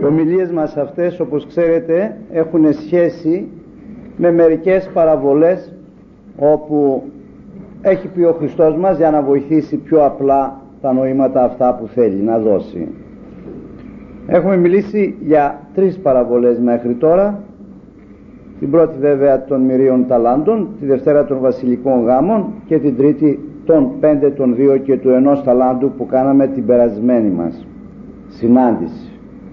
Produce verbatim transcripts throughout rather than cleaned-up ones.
ομιλίες μας αυτές, όπως ξέρετε, έχουν σχέση με μερικές παραβολές όπου έχει πει ο Χριστός μας για να βοηθήσει πιο απλά τα νοήματα αυτά που θέλει να δώσει. Έχουμε μιλήσει για τρεις παραβολές μέχρι τώρα. Την πρώτη βέβαια των μυρίων ταλάντων, τη δευτέρα των βασιλικών γάμων και την τρίτη των πέντε, των δύο και του ενός ταλάντου που κάναμε την περασμένη μας συνάντηση.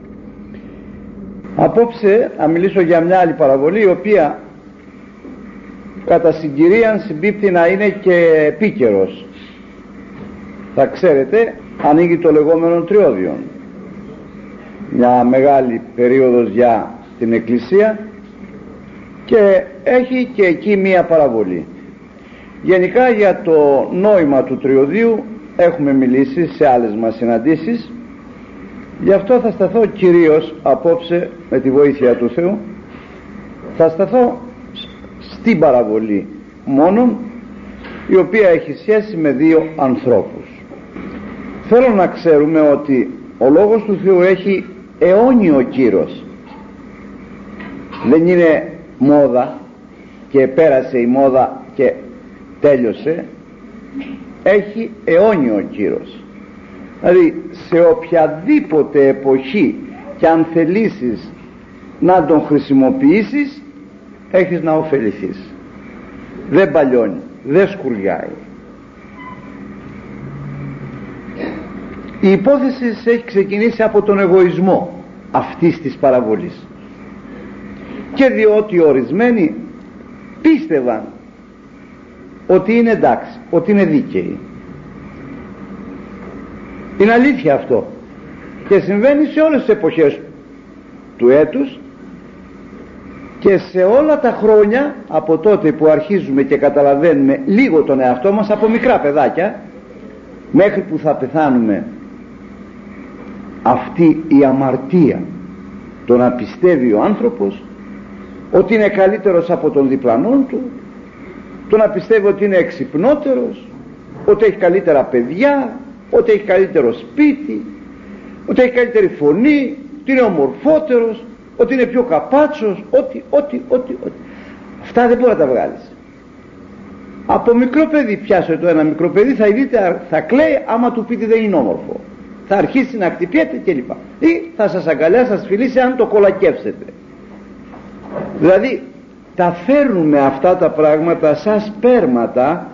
Απόψε θα μιλήσω για μια άλλη παραβολή, η οποία κατά συγκυρίαν συμπίπτει να είναι και επίκαιρος. Θα ξέρετε, ανοίγει το λεγόμενο τριώδιον, μια μεγάλη περίοδος για την Εκκλησία, και έχει και εκεί μία παραβολή. Γενικά για το νόημα του τριωδίου έχουμε μιλήσει σε άλλες μας συναντήσεις, γι' αυτό θα σταθώ κυρίως απόψε, με τη βοήθεια του Θεού, θα σταθώ στην παραβολή μόνον, η οποία έχει σχέση με δύο ανθρώπους. Θέλω να ξέρουμε ότι ο Λόγος του Θεού έχει αιώνιο κύρος. Δεν είναι μόδα και πέρασε η μόδα και τέλειωσε. Έχει αιώνιο κύρος. Δηλαδή σε οποιαδήποτε εποχή και αν θελήσεις να τον χρησιμοποιήσεις, έχεις να ωφεληθείς. Δεν παλιώνει, δεν σκουριάει. Η υπόθεση έχει ξεκινήσει από τον εγωισμό αυτής της παραβολής, και διότι ορισμένοι πίστευαν ότι είναι εντάξει, ότι είναι δίκαιοι. Είναι αλήθεια αυτό και συμβαίνει σε όλες τις εποχές του έτους και σε όλα τα χρόνια από τότε που αρχίζουμε και καταλαβαίνουμε λίγο τον εαυτό μας, από μικρά παιδάκια μέχρι που θα πεθάνουμε. Αυτή η αμαρτία, το να πιστεύει ο άνθρωπος ότι είναι καλύτερος από τον διπλανόν του, το να πιστεύει ότι είναι εξυπνότερος, ότι έχει καλύτερα παιδιά, ότι έχει καλύτερο σπίτι, ότι έχει καλύτερη φωνή, ότι είναι ομορφότερος, ότι είναι πιο καπάτσος, ότι, ότι, ότι, ότι. Αυτά δεν μπορεί να τα βγάλεις. Από μικρό παιδί, πιάσε το ένα μικρό παιδί, θα δείτε, θα κλαίει άμα του πείτε δεν είναι όμορφο. Θα αρχίσει να χτυπιέται κλπ. Ή θα σας αγκαλιάσει, θα σας φιλήσει αν το κολακεύσετε. Δηλαδή τα φέρνουμε αυτά τα πράγματα σαν σπέρματα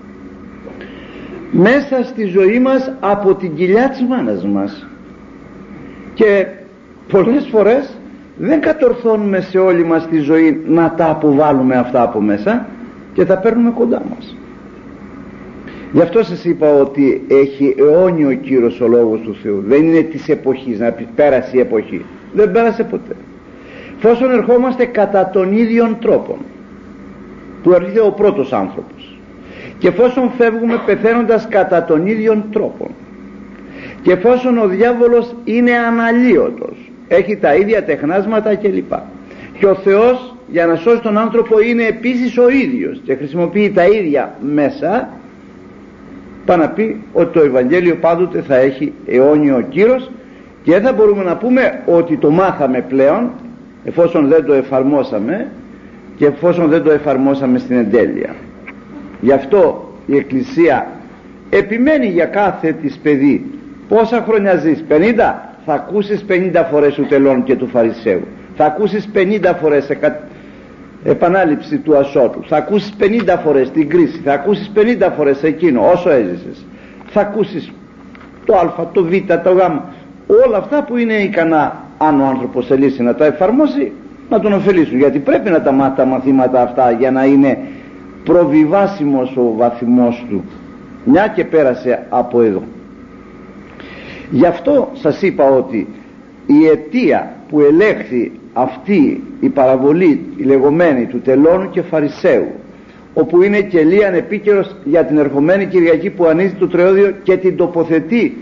μέσα στη ζωή μας από την κοιλιά της μάνας μας, και πολλές φορές δεν κατορθώνουμε σε όλη μας τη ζωή να τα αποβάλουμε αυτά από μέσα και τα παίρνουμε κοντά μας. Γι' αυτό σας είπα ότι έχει αιώνιο κύρος ο Λόγος του Θεού. Δεν είναι της εποχής, να πει πέρασε η εποχή. Δεν πέρασε ποτέ. Εφόσον ερχόμαστε κατά τον ίδιον τρόπο που έρχεται ο πρώτος άνθρωπος, και εφόσον φεύγουμε πεθαίνοντας κατά τον ίδιον τρόπο, και εφόσον ο διάβολος είναι αναλύωτος, έχει τα ίδια τεχνάσματα κλπ, και ο Θεός για να σώσει τον άνθρωπο είναι επίσης ο ίδιος και χρησιμοποιεί τα ίδια μέσα, πάει να πει ότι το Ευαγγέλιο πάντοτε θα έχει αιώνιο κύρος και δεν θα μπορούμε να πούμε ότι το μάθαμε πλέον εφόσον δεν το εφαρμόσαμε και εφόσον δεν το εφαρμόσαμε στην εντέλεια. Γι' αυτό η Εκκλησία επιμένει για κάθε της παιδί. Πόσα χρόνια ζεις? πενήντα? Θα ακούσεις πενήντα φορές του τελών και του Φαρισαίου, θα ακούσεις πενήντα φορές εκα... επανάληψη του ασώτου, θα ακούσεις πενήντα φορές την κρίση, θα ακούσεις πενήντα φορές εκείνο όσο έζησες, θα ακούσεις το α, το β, το γ, όλα αυτά που είναι ικανά, αν ο άνθρωπος θελήσει να τα εφαρμόσει, να τον ωφελήσουν, γιατί πρέπει να τα μάθει τα μαθήματα αυτά για να είναι προβιβάσιμος ο βαθμός του, μια και πέρασε από εδώ. Γι' αυτό σας είπα ότι η αιτία που ελέγχθη αυτή η παραβολή, η λεγόμενη του τελώνου και Φαρισαίου, όπου είναι και λίαν επίκαιρος για την ερχομένη Κυριακή που ανίζει το τριώδιο και την τοποθετεί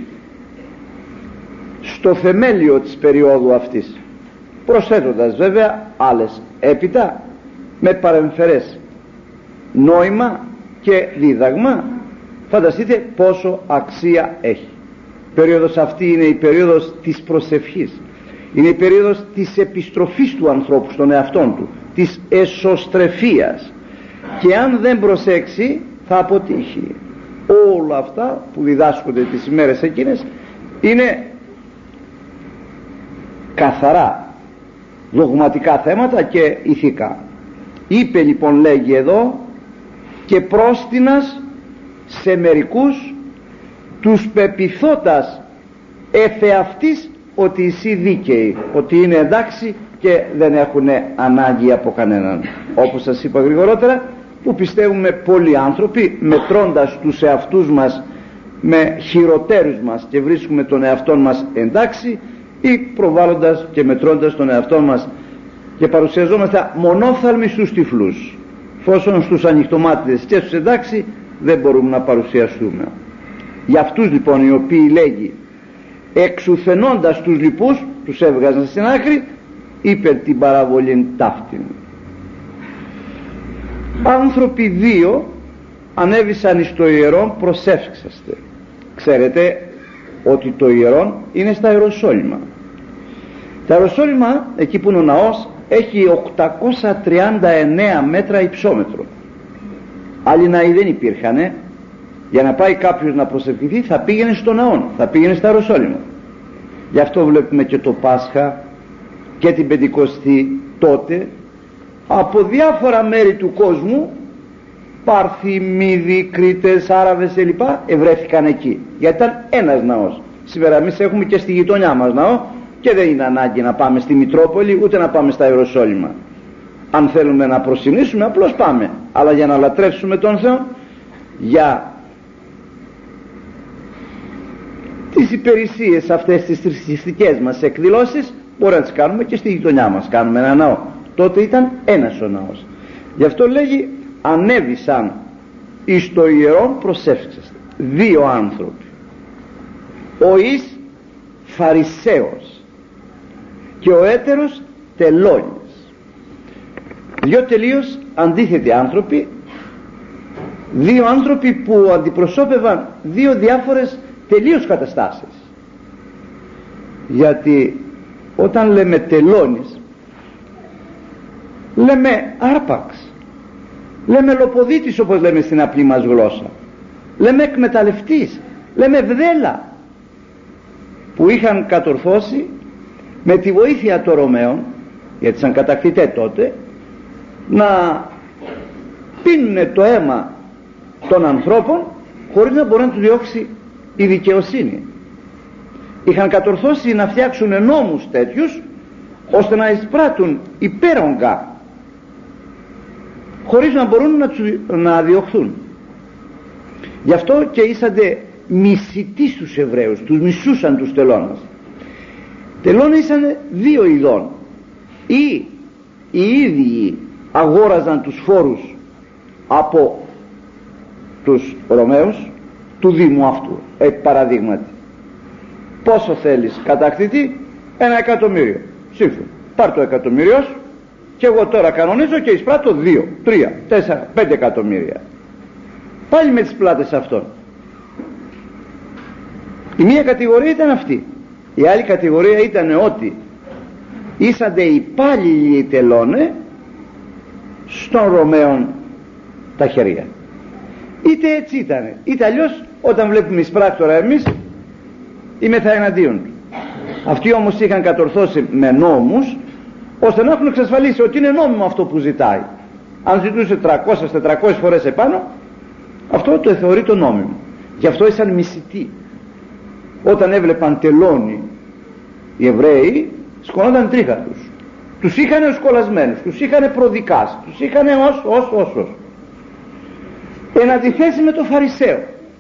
στο θεμέλιο της περίοδου αυτής, προσθέτοντας βέβαια άλλες έπειτα με παρεμφερές νόημα και δίδαγμα. Φανταστείτε πόσο αξία έχει. Η περίοδος αυτή είναι η περίοδος της προσευχής, Είναι η περίοδος της επιστροφής του ανθρώπου στον εαυτόν του, της εσωστρεφίας, και αν δεν προσέξει θα αποτύχει. Όλα αυτά που διδάσκονται τις ημέρες εκείνες είναι καθαρά δογματικά θέματα και ηθικά. Είπε λοιπόν, λέγει εδώ, και πρόστινας σε μερικούς τους πεποιθώτας εφεαυτής ότι εσύ δίκαιοι, ότι είναι εντάξει και δεν έχουν ανάγκη από κανέναν. Όπως σας είπα γρηγορότερα, που πιστεύουμε πολλοί άνθρωποι, μετρώντας τους εαυτούς μας με χειροτέρους μας και βρίσκουμε τον εαυτό μας εντάξει, ή προβάλλοντας και μετρώντας τον εαυτό μας και παρουσιαζόμαστε μονόφθαλμοι στους τυφλούς, φόσον στους ανοιχτομάτιδες και στους εντάξει δεν μπορούμε να παρουσιαστούμε. Για αυτούς λοιπόν οι οποίοι, λέγει, εξουθενώντας τους λοιπούς τους έβγαζαν στην άκρη, είπε την παραβολήν ταύτην. Άνθρωποι δύο ανέβησαν εις το ιερόν, προσεύξαστε. Ξέρετε ότι το ιερόν είναι στα Ιεροσόλυμα. Τα Ιεροσόλυμα, εκεί που είναι ο ναός, έχει οκτακόσια τριάντα εννέα μέτρα υψόμετρο. Άλλοι ναοί δεν υπήρχαν. Για να πάει κάποιος να προσευχηθεί θα πήγαινε στο ναό, θα πήγαινε στα Ιεροσόλυμα. Γι' αυτό βλέπουμε και το Πάσχα και την Πεντηκοστή τότε από διάφορα μέρη του κόσμου, Πάρθοι, Μύδοι, Κρήτες, Άραβες κλπ. Ευρέθηκαν εκεί, γιατί ήταν ένας ναός. Σήμερα εμείς έχουμε και στη γειτονιά μας ναό και δεν είναι ανάγκη να πάμε στη Μητρόπολη ούτε να πάμε στα Ιεροσόλυμα. Αν θέλουμε να προσυνήσουμε απλώς πάμε, αλλά για να λατρεύσουμε τον Θεό, για τις υπηρεσίες αυτές τις θρησκευτικές μας εκδηλώσεις, μπορεί να τις κάνουμε και στη γειτονιά μας. Κάνουμε ένα ναό. Τότε ήταν ένας ο ναός. Γι' αυτό λέγει, ανέβησαν εις το ιερόν, προσεύξαστε, δύο άνθρωποι, ο εις Φαρισαίος και ο έτερος τελώνης. Δύο τελείως αντίθετοι άνθρωποι, δύο άνθρωποι που αντιπροσώπευαν δύο διάφορες τελείως καταστάσεις. Γιατί όταν λέμε τελώνης, λέμε άρπαξ, λέμε λοποδίτης, όπως λέμε στην απλή μας γλώσσα, λέμε εκμεταλλευτής, λέμε βδέλα, που είχαν κατορθώσει με τη βοήθεια των Ρωμαίων, γιατί ήταν κατακτητέ τότε, να πίνουν το αίμα των ανθρώπων χωρίς να μπορεί να του διώξει η δικαιοσύνη. Είχαν κατορθώσει να φτιάξουν νόμους τέτοιους ώστε να εισπράττουν υπέρογκα χωρίς να μπορούν να, τους, να διωχθούν. Γι' αυτό και ήσαντε μισητοί στους Εβραίους, τους μισούσαν τους τελώνας. Τελώνες ήσαν δύο ειδών. Ή οι ίδιοι αγόραζαν τους φόρους από τους Ρωμαίους του Δήμου αυτού, επί παραδείγματι. Πόσο θέλεις κατακτητή? Ένα εκατομμύριο. Σύμφωνα. Πάρ' το εκατομμύριο σου και εγώ τώρα κανονίζω και εισπράττω δύο, τρία, τέσσερα, πέντε εκατομμύρια. Πάλι με τις πλάτες αυτών. Η μία κατηγορία ήταν αυτή. Η άλλη κατηγορία ήταν ότι ήσαντε υπάλληλοι οι τελώνε στον Ρωμαίων τα χέρια. Είτε έτσι ήταν, είτε αλλιώς όταν βλέπουμε εισπράκτορα εμείς είμεθα εναντίον του. Αυτοί όμως είχαν κατορθώσει με νόμους ώστε να έχουν εξασφαλίσει ότι είναι νόμιμο αυτό που ζητάει. Αν ζητούσε τριακόσιες τετρακόσιες φορές επάνω, αυτό το θεωρεί το νόμιμο. Γι' αυτό ήσαν μισητοί. Όταν έβλεπαν τελώνει οι Εβραίοι, σκονόταν τρίχα τους. Τους είχαν σκολασμένους, τους είχαν προδικάσει, τους είχαν ως, ως, ως, ως. Εν αντιθέσει με το Φαρισαίο.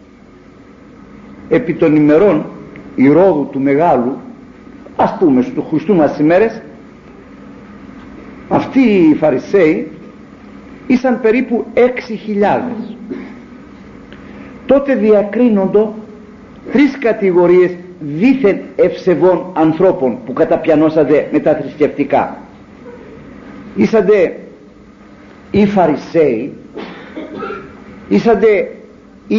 Επί των ημερών Ηρώδου του Μεγάλου, ας πούμε στο Χριστού μας ημέρες, αυτοί οι Φαρισαίοι ήσαν περίπου έξι χιλιάδες. Τότε διακρίνοντο τρεις κατηγορίες δήθεν ευσεβών ανθρώπων που καταπιανώσατε με τα θρησκευτικά. Ήσαντε οι Φαρισαίοι, ήσαντε οι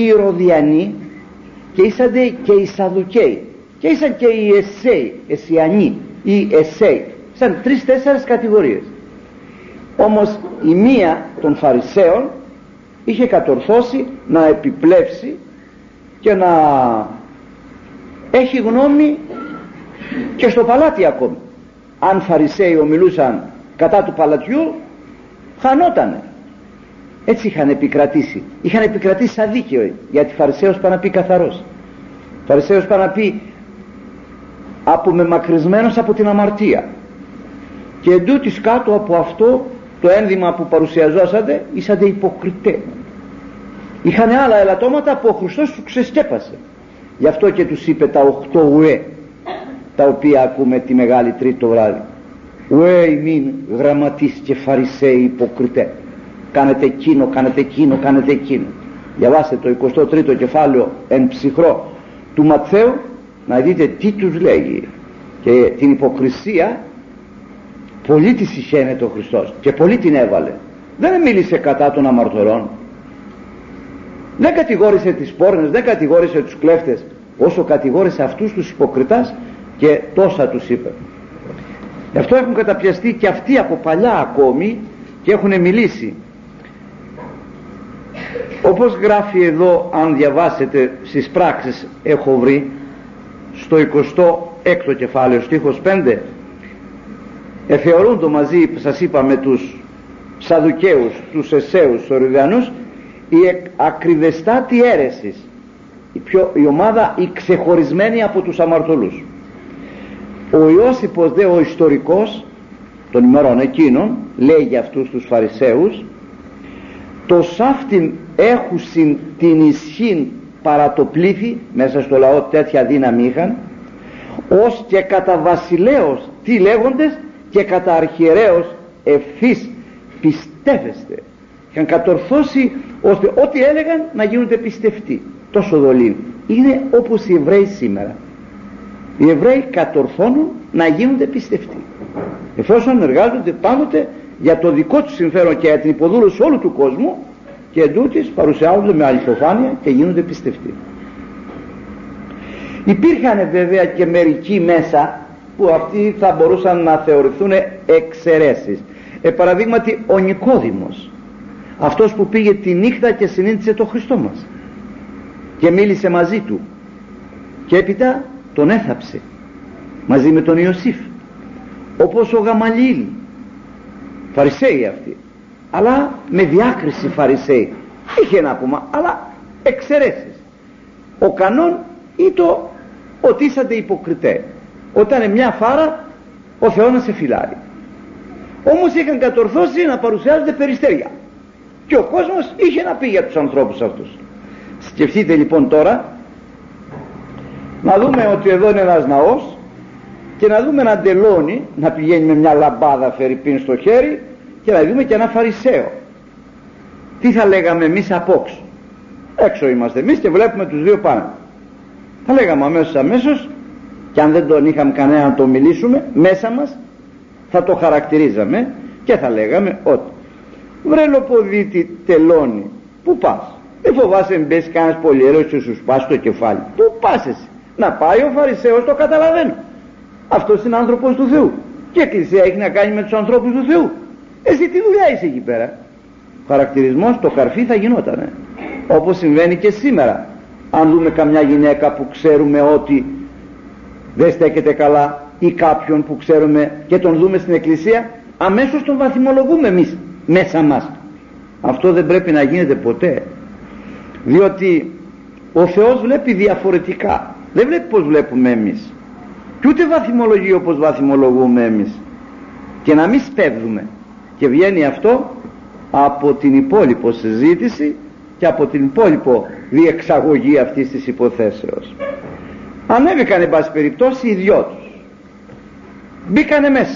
Ηρωδιανοί και ήσαντε και οι Σαδουκαίοι και ήσαν και οι Εσσέοι, Εσιανοί, ή εσέι, σαν τρεις-τέσσερις κατηγορίες. Όμως η μία των Φαρισαίων είχε κατορθώσει να επιπλέψει και να έχει γνώμη και στο παλάτι ακόμη. Αν Φαρισαίοι ομιλούσαν κατά του παλατιού, χανότανε. Έτσι είχαν επικρατήσει. Είχαν επικρατήσει σαν δίκαιο, γιατί Φαρισαίος πάει να πει καθαρός. Φαρισαίος πάει να πει απομεμακρυσμένος από την αμαρτία. Και εντούτοις κάτω από αυτό το ένδυμα που παρουσιαζόσατε ήσατε υποκριτέ. Είχαν άλλα ελαττώματα που ο Χριστός τους ξεσκέπασε. Γι' αυτό και τους είπε τα οχτώ ουέ, τα οποία ακούμε τη Μεγάλη Τρίτη το βράδυ. Ουέ ημίν γραμματείς και Φαρισαίοι υποκριτέ. Κάνετε εκείνο, κάνετε εκείνο, κάνετε εκείνο. Διαβάστε το εικοστό τρίτο κεφάλαιο εν ψυχρό του Ματθαίου, να δείτε τι τους λέγει. Και την υποκρισία πολύ τη συχαίνεται ο Χριστός και πολύ την έβαλε. Δεν μίλησε κατά των αμαρτωρών, δεν κατηγόρησε τις πόρνες, δεν κατηγόρησε τους κλέφτες, όσο κατηγόρησε αυτούς τους υποκριτάς, και τόσα τους είπε. Γι' αυτό έχουν καταπιαστεί και αυτοί από παλιά ακόμη και έχουν μιλήσει. Όπως γράφει εδώ, αν διαβάσετε στις πράξεις, έχω βρει στο εικοστό έκτο κεφάλαιο στίχος πέντε, εθεωρούν το μαζί, σας είπα, με τους Σαδουκαίους, τους Εσέους, τους Ορειδιανούς, η ακριβεστάτη αίρεσης, η, πιο, η ομάδα η ξεχωρισμένη από τους αμαρτωλούς. Ο Ιώσιπος δε, ο ιστορικός των ημερών εκείνων, λέει για αυτούς τους Φαρισαίους, το σάφτην έχουσιν την ισχύν παρά το πλήθη, μέσα στο λαό τέτοια δύναμη είχαν, ως και κατά βασιλέως τι λέγοντες και κατά αρχιερέως ευθύς πιστεύεστε. Είχαν κατορθώσει ώστε ό,τι έλεγαν να γίνονται πιστευτοί. Τόσο δολίν. Είναι όπως οι Εβραίοι σήμερα. Οι Εβραίοι κατορθώνουν να γίνονται πιστευτοί, εφόσον εργάζονται πάντοτε για το δικό τους συμφέρον και για την υποδούλωση όλου του κόσμου, και εντούτοις παρουσιάζονται με αληθοφάνεια και γίνονται πιστευτοί. Υπήρχαν βέβαια και μερικοί μέσα που αυτοί θα μπορούσαν να θεωρηθούν εξαιρέσεις. Ε, παραδείγματι ο Νικόδημος, αυτός που πήγε τη νύχτα και συνήντησε τον Χριστό μας και μίλησε μαζί του και έπειτα τον έθαψε μαζί με τον Ιωσήφ, όπως ο Γαμαλιήλ, Φαρισαίοι αυτοί, αλλά με διάκριση Φαρισαίοι, είχε ένα πούμε, αλλά εξαιρέσεις. Ο κανόν ή το ότι είσατε υποκριτέ, όταν είναι μια φάρα ο Θεός να σε φυλάρει. Όμως είχαν κατορθώσει να παρουσιάζονται περιστέρια και ο κόσμος είχε να πει για τους ανθρώπους αυτούς. Σκεφτείτε λοιπόν τώρα, να δούμε ότι εδώ είναι ένας ναός και να δούμε ένα τελώνι να πηγαίνει με μια λαμπάδα φερρυπίν στο χέρι, και να δούμε και ένα Φαρισαίο. Τι θα λέγαμε εμείς απόξω? Έξω είμαστε εμείς και βλέπουμε τους δύο πάνω. Θα λέγαμε αμέσως αμέσως, και αν δεν τον είχαμε κανένα να το μιλήσουμε μέσα μας, θα το χαρακτηρίζαμε και θα λέγαμε ότι βρε λοποδίτη τελώνει, πού πας? Δεν φοβάσαι μπες κανένας πολυέρος και σου σπάσει το κεφάλι? Πού πας εσύ? Να πάει ο Φαρισαίος, το καταλαβαίνω, αυτός είναι άνθρωπος του Θεού και η Εκκλησία έχει να κάνει με τους ανθρώπους του Θεού. Εσύ τι δουλειά είσαι εκεί πέρα? Χαρακτηρισμός το καρφί θα γινότανε, όπως συμβαίνει και σήμερα. Αν δούμε καμιά γυναίκα που ξέρουμε ότι δεν στέκεται καλά, ή κάποιον που ξέρουμε και τον δούμε στην Εκκλησία, αμέσως τον βαθμολογούμε εμείς μέσα μας. Αυτό δεν πρέπει να γίνεται ποτέ, διότι ο Θεός βλέπει διαφορετικά, δεν βλέπει πως βλέπουμε εμείς, και ούτε βαθμολογεί όπως βαθμολογούμε εμείς, και να μην σπέβδουμε. Και βγαίνει αυτό από την υπόλοιπο συζήτηση και από την υπόλοιπο διεξαγωγή αυτής της υποθέσεως. Ανέβηκαν εν πάση περιπτώσει οι δυο τους, μπήκανε μέσα.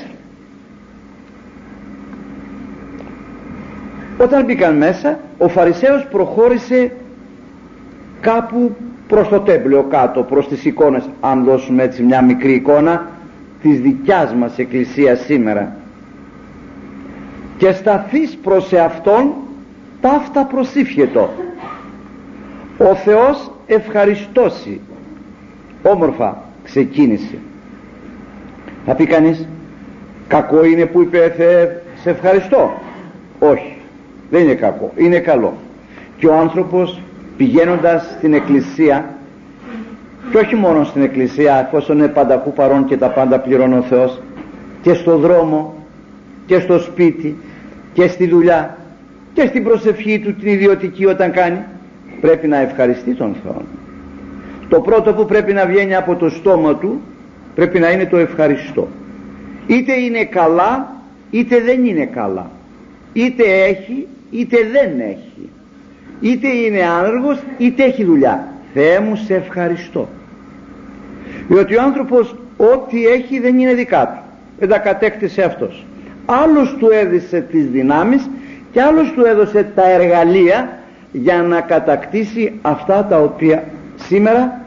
Όταν μπήκαν μέσα, ο Φαρισαίος προχώρησε κάπου προς το τέμπλιο κάτω, προς τις εικόνες, αν δώσουμε έτσι μια μικρή εικόνα της δικιάς μας εκκλησίας σήμερα, και σταθείς προς εαυτόν ταύτα προσήφιετο, ο Θεός ευχαριστώσει. Όμορφα ξεκίνησε. Θα πει κανείς, κακό είναι που είπε Θεέ σε ευχαριστώ? Όχι, δεν είναι κακό, είναι καλό. Και ο άνθρωπος πηγαίνοντας στην εκκλησία, και όχι μόνο στην εκκλησία, εφόσον είναι πανταχού παρόν και τα πάντα πληρώνει ο Θεός, και στο δρόμο και στο σπίτι και στη δουλειά και στην προσευχή του την ιδιωτική όταν κάνει, πρέπει να ευχαριστεί τον Θεό. Το πρώτο που πρέπει να βγαίνει από το στόμα του πρέπει να είναι το ευχαριστώ. Είτε είναι καλά είτε δεν είναι καλά, είτε έχει είτε δεν έχει, είτε είναι άνεργος είτε έχει δουλειά. Θεέ μου, σε ευχαριστώ. Διότι ο άνθρωπος ό,τι έχει δεν είναι δικά του, δεν τα κατέκτησε αυτός. Άλλος του έδωσε τις δυνάμεις και άλλος του έδωσε τα εργαλεία για να κατακτήσει αυτά τα οποία σήμερα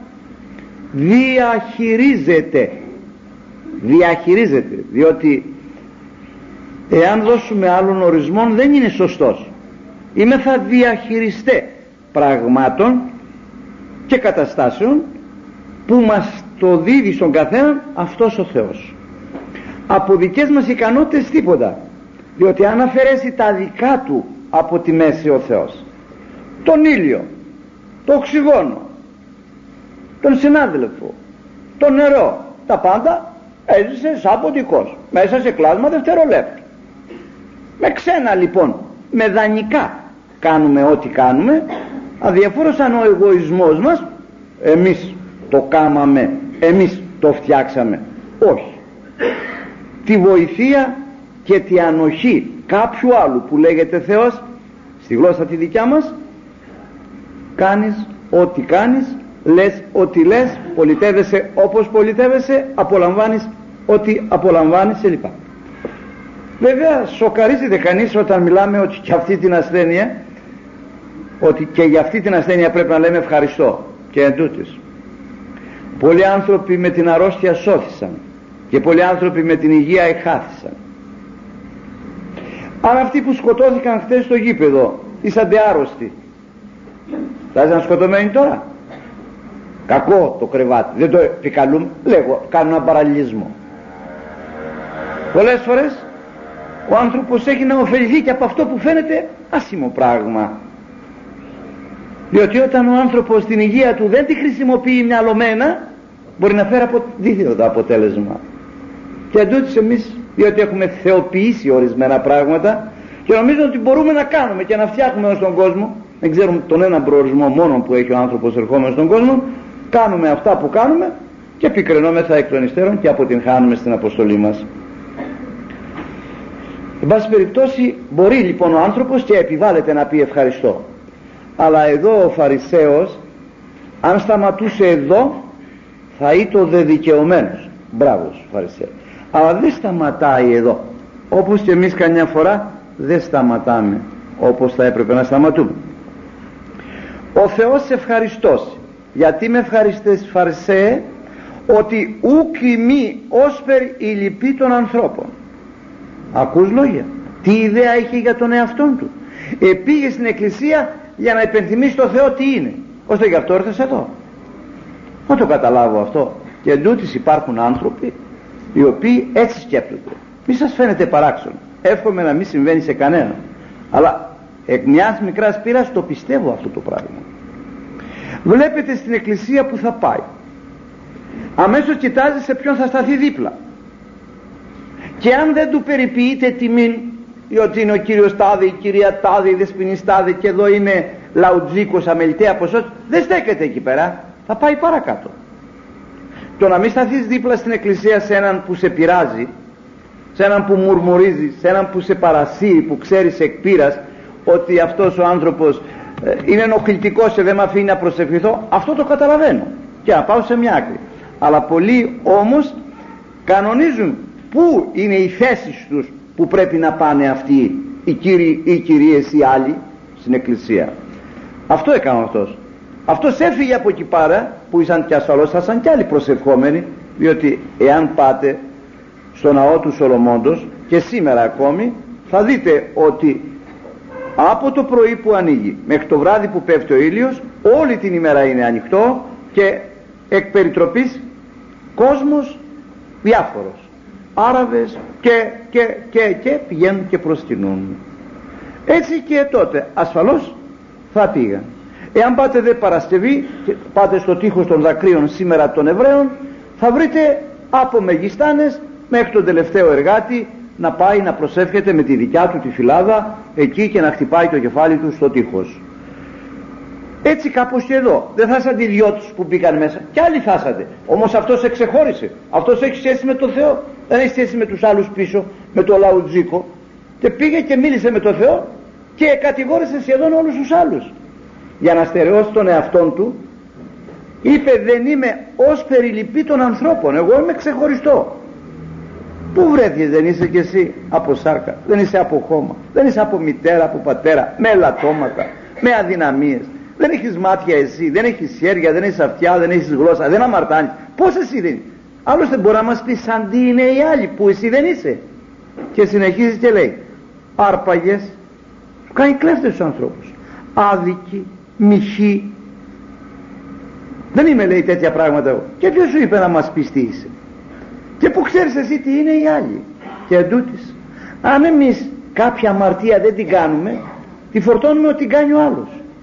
διαχειρίζεται. Διαχειρίζεται, διότι εάν δώσουμε άλλων ορισμών δεν είναι σωστός. Είμαι θα διαχειριστέ πραγμάτων και καταστάσεων που μας το δίδει στον καθέναν αυτός ο Θεός. Από δικές μας ικανότητες τίποτα, διότι αν αφαιρέσει τα δικά του από τη μέση ο Θεός, τον ήλιο, το οξυγόνο, τον συνάδελφο, το νερό, τα πάντα έζησε σαν ποντικός μέσα σε κλάσμα δευτερολέπτου. Με ξένα λοιπόν, με δανεικά κάνουμε ό,τι κάνουμε, αδιαφόρως αν ο εγωισμός μας, εμείς το κάμαμε, εμείς το φτιάξαμε. Όχι, τη βοηθεία και τη ανοχή κάποιου άλλου που λέγεται Θεός, στη γλώσσα τη δικιά μας, κάνεις ό,τι κάνεις, λες ό,τι λες, πολιτεύεσαι όπως πολιτεύεσαι, απολαμβάνεις ό,τι απολαμβάνεις κλπ. Βέβαια σοκαρίζεται κανείς όταν μιλάμε ότι και αυτή την ασθένεια, ότι και για αυτή την ασθένεια πρέπει να λέμε ευχαριστώ. Και εντούτοις πολλοί άνθρωποι με την αρρώστια σώθησαν και πολλοί άνθρωποι με την υγεία εχάθησαν. Αν αυτοί που σκοτώθηκαν χτες στο γήπεδο ήσαντε άρρωστοι, θα ήσαν σκοτωμένοι τώρα? Κακό το κρεβάτι, δεν το επικαλούμε, λέγω, κάνω έναν παραλληλισμό. Πολλές φορές ο άνθρωπος έχει να ωφεληθεί και από αυτό που φαίνεται άσχημο πράγμα, διότι όταν ο άνθρωπος την υγεία του δεν τη χρησιμοποιεί μυαλωμένα, μπορεί να φέρει αντίθετο αποτέλεσμα. Και εντούτοις εμείς, διότι έχουμε θεοποιήσει ορισμένα πράγματα και νομίζουμε ότι μπορούμε να κάνουμε και να φτιάχνουμε στον κόσμο, δεν ξέρουμε τον έναν προορισμό μόνο που έχει ο άνθρωπος ερχόμενος στον κόσμο, κάνουμε αυτά που κάνουμε και επικρινόμεθα εκ των υστέρων και αποτυγχάνουμε στην αποστολή μας. Εν πάση περιπτώσει, μπορεί λοιπόν ο άνθρωπος και επιβάλλεται να πει ευχαριστώ, αλλά εδώ ο Φαρισαίος, αν σταματούσε εδώ, θα ήταν δικαιωμένος. Μπράβος Φαρισαίο. Αλλά δεν σταματάει εδώ, όπως και εμείς καμιά φορά δεν σταματάμε όπως θα έπρεπε να σταματούμε. Ο Θεός ευχαριστώσει. Γιατί με ευχαριστές Φαρισαίε? Ότι ουκ ημί όσπερ η λυπή των ανθρώπων. Ακούς λόγια, τι ιδέα είχε για τον εαυτόν του. Επήγε στην εκκλησία για να υπενθυμίσει το Θεό τι είναι, ώστε γι' αυτό ήρθες εδώ. Να το καταλάβω αυτό. Και εντούτοις υπάρχουν άνθρωποι οι οποίοι έτσι σκέπτονται. Μη σας φαίνεται παράξενο, εύχομαι να μην συμβαίνει σε κανέναν, αλλά εκ μιας μικράς πείρας το πιστεύω αυτό το πράγμα. Βλέπετε στην εκκλησία που θα πάει, αμέσως κοιτάζει σε ποιον θα σταθεί δίπλα, και αν δεν του περιποιείται τιμήν, διότι είναι ο κύριος τάδε, η κυρία τάδε, η δεσποινής τάδε και εδώ είναι λαουτζίκος, αμεληταία ποσός, δεν στέκεται εκεί πέρα, θα πάει παρακάτω. Το να μην σταθείς δίπλα στην εκκλησία σε έναν που σε πειράζει, σε έναν που μουρμουρίζει, σε έναν που σε παρασύρει, που ξέρεις εκ πείρας ότι αυτός ο άνθρωπος ε, είναι ενοχλητικός και δεν με αφήνει να προσευχηθώ, αυτό το καταλαβαίνω και να πάω σε μια άκρη. Αλλά πολλοί όμως κανονίζουν πού είναι οι θέσεις τους που πρέπει να πάνε αυτοί οι κύριοι ή οι κυρίες ή άλλοι στην εκκλησία. Αυτό έκανε αυτός. Αυτός έφυγε από εκεί πάρα που ήσαν και ασφαλώς θα ήσαν και άλλοι προσευχόμενοι, διότι εάν πάτε στο ναό του Σολομώντος και σήμερα ακόμη θα δείτε ότι από το πρωί που ανοίγει μέχρι το βράδυ που πέφτει ο ήλιος όλη την ημέρα είναι ανοιχτό και εκ περιτροπής κόσμος διάφορος. Άραβες και, και, και, και πηγαίνουν και προσκυνούν. Έτσι και τότε ασφαλώς θα πήγαν. Εάν πάτε δε Παρασκευή και πάτε στο τείχος των δακρύων σήμερα των Εβραίων, θα βρείτε από Μεγιστάνες μέχρι τον τελευταίο εργάτη να πάει να προσεύχεται με τη δικιά του τη φυλάδα εκεί και να χτυπάει το κεφάλι του στο τείχος. Έτσι κάπως και εδώ. Δεν θα ήσαν οι δυο τους που μπήκαν μέσα, κι άλλοι θα ήσαν. Όμως αυτός εξεχώρισε. Αυτός έχει σχέση με τον Θεό, δεν έχει σχέση με τους άλλους πίσω, με το λαουτζίκο, και πήγε και μίλησε με τον Θεό και κατηγόρησε σχεδόν όλους τους άλλους. Για να στερεώσει τον εαυτόν του, είπε, δεν είμαι ως περιληπή των ανθρώπων, εγώ είμαι ξεχωριστό. Πού βρέθηκες? Δεν είσαι κι εσύ από σάρκα, δεν είσαι από χώμα, δεν είσαι από μητέρα, από πατέρα, με ελαττώματα, με αδυναμίες, δεν έχεις μάτια εσύ, δεν έχεις χέρια, δεν έχεις αυτιά, δεν έχεις γλώσσα, δεν αμαρτάνεις. Πώς εσύ δεν? Άλλωστε μπορεί να μας πει σαν τι είναι οι άλλοι που εσύ δεν είσαι. Και συνεχίζει και λέει, άρπαγες, του κάνει κλέφτες τους ανθρώπους, άδικοι, μοιχοί. Δεν είμαι, λέει, τέτοια πράγματα εγώ. Και ποιος σου είπε να μας πεις τι είσαι? Και που ξέρεις εσύ τι είναι οι άλλοι? Και εντούτοις, αν εμείς κάποια αμαρτία δεν την κάνουμε, τη φορτώνουμε ότι την κάνει ο άλλος.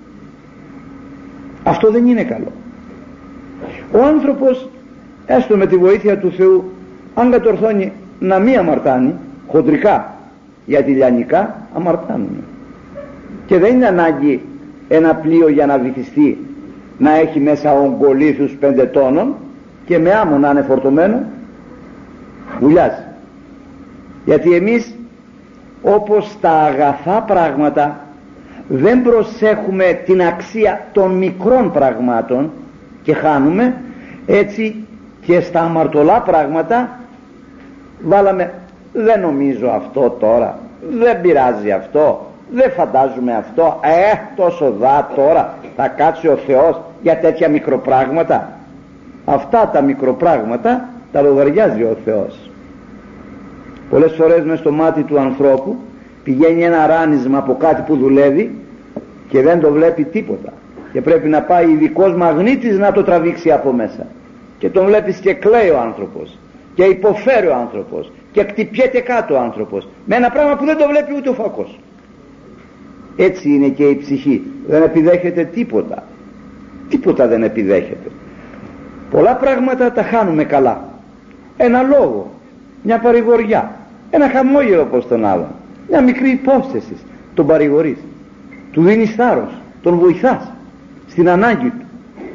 Αυτό δεν είναι καλό. Ο άνθρωπος, έστω με τη βοήθεια του Θεού, αν κατορθώνει να μην αμαρτάνει χοντρικά, γιατί λιανικά αμαρτάνουμε. Και δεν είναι ανάγκη ένα πλοίο για να βυθιστεί να έχει μέσα ογκολίθους πέντε τόνων και με άμμο να είναι φορτωμένο, βουλιάζει. Γιατί εμείς, όπως στα αγαθά πράγματα δεν προσέχουμε την αξία των μικρών πραγμάτων και χάνουμε, έτσι και στα αμαρτωλά πράγματα βάλαμε, δεν νομίζω αυτό τώρα, δεν πειράζει αυτό, δεν φαντάζομαι αυτό, ε τόσο δα τώρα θα κάτσει ο Θεός για τέτοια μικροπράγματα. Αυτά τα μικροπράγματα τα λογαριάζει ο Θεός. Πολλές φορές μες στο μάτι του ανθρώπου πηγαίνει ένα ράνισμα από κάτι που δουλεύει και δεν το βλέπει τίποτα, και πρέπει να πάει ειδικός μαγνήτης να το τραβήξει από μέσα, και τον βλέπεις και κλαίει ο άνθρωπος και υποφέρει ο άνθρωπος και κτυπιέται κάτω ο άνθρωπος με ένα πράγμα που δεν το βλέπει ούτε ο φακός. Έτσι είναι και η ψυχή, δεν επιδέχεται τίποτα, τίποτα δεν επιδέχεται. Πολλά πράγματα τα χάνουμε καλά, ένα λόγο, μια παρηγοριά, ένα χαμόγελο προς τον άλλον, μια μικρή υπόσταση, τον παρηγορείς, του δίνεις θάρρος, τον βοηθάς στην ανάγκη του.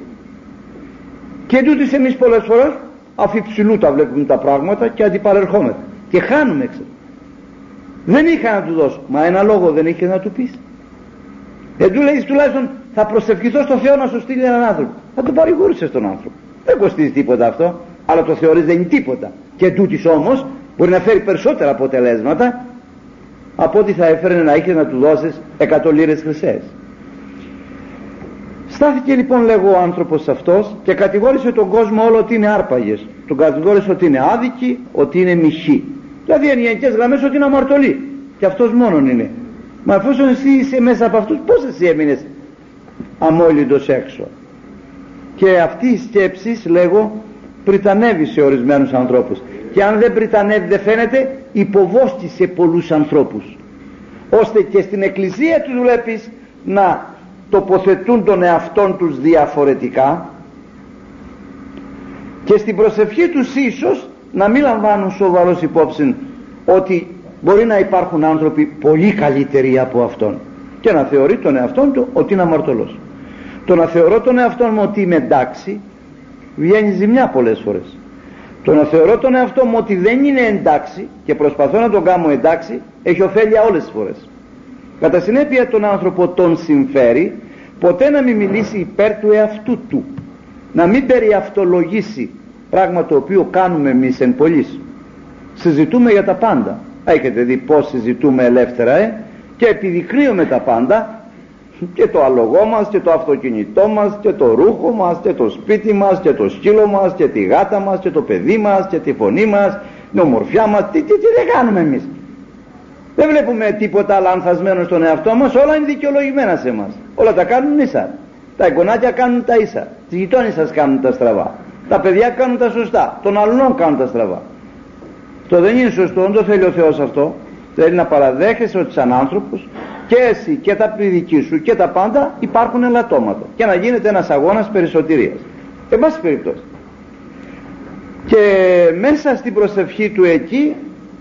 Και τούτης εμείς πολλές φορές αφιψηλού τα βλέπουμε τα πράγματα και αντιπαρερχόμεθα και χάνουμε έξω. Δεν είχα να του δώσω, μα ένα λόγο δεν είχε να του πεις. Δεν του λέει τουλάχιστον θα προσευχηθώ στο Θεό να σου στείλει έναν άνθρωπο. Θα τον παρηγορήσεις τον άνθρωπο. Δεν κοστίζει τίποτα αυτό, αλλά το θεωρείς δεν είναι τίποτα. Και τούτης όμως μπορεί να φέρει περισσότερα αποτελέσματα από ό,τι θα έφερνε να είχε να του δώσεις εκατό λίρες χρυσές. Στάθηκε λοιπόν, λέγω, ο άνθρωπος αυτός και κατηγόρησε τον κόσμο όλο ότι είναι άρπαγες. Τον κατηγόρησε ότι είναι άδικοι, ότι είναι μοιχοί. Δηλαδή εν γενικές γραμμές ότι είναι αμαρτωλοί. Και αυτός μόνον είναι. Μα εφόσον εσύ είσαι μέσα από αυτούς, πώς εσύ έμεινες αμόλυντος έξω? Και αυτή η σκέψη, λέγω, πριτανεύει σε ορισμένους ανθρώπους. Και αν δεν πριτανεύει, δεν φαίνεται, υποβόσκησε πολλούς ανθρώπους, ώστε και στην εκκλησία του βλέπεις να τοποθετούν τον εαυτόν τους διαφορετικά και στην προσευχή τους ίσως να μην λαμβάνουν σοβαρός υπόψη ότι μπορεί να υπάρχουν άνθρωποι πολύ καλύτεροι από αυτόν και να θεωρεί τον εαυτόν του ότι είναι αμαρτωλός. Το να θεωρώ τον εαυτόν μου ότι είμαι εντάξει βγαίνει ζημιά πολλές φορές. Το να θεωρώ τον εαυτό μου ότι δεν είναι εντάξει και προσπαθώ να τον κάνω εντάξει έχει ωφέλεια όλες τις φορές. Κατά συνέπεια τον άνθρωπο τον συμφέρει ποτέ να μην μιλήσει υπέρ του εαυτού του, να μην περιαυτολογήσει, πράγμα το οποίο κάνουμε εμείς εν πολλοίς. Συζητούμε για τα πάντα, έχετε δει πως συζητούμε ελεύθερα, ε? Και επιδεικνύουμε τα πάντα, και το αλογό μας και το αυτοκίνητό μας και το ρούχο μας και το σπίτι μας και το σκύλο μας και τη γάτα μας και το παιδί μας και τη φωνή μας, την ομορφιά μας. Τι, τι, τι δεν κάνουμε εμείς? Δεν βλέπουμε τίποτα λανθασμένο στον εαυτό μας, όλα είναι δικαιολογημένα σε μας. Όλα τα κάνουν ίσα. Τα εγγονάκια κάνουν τα ίσα, τις γειτόνισσες κάνουν τα στραβά, τα παιδιά κάνουν τα σωστά, των αλλών κάνουν τα στραβά. Αυτό δεν είναι σωστό, δεν το θέλει ο Θεός αυτό. Θέλει να παραδέχεσαι ότι σαν άνθρωπος και εσύ και τα παιδική σου και τα πάντα υπάρχουν ελαττώματα και να γίνεται ένας αγώνας περισσοτηρίας. Εν πάση περιπτώσει. Και μέσα στην προσευχή του εκεί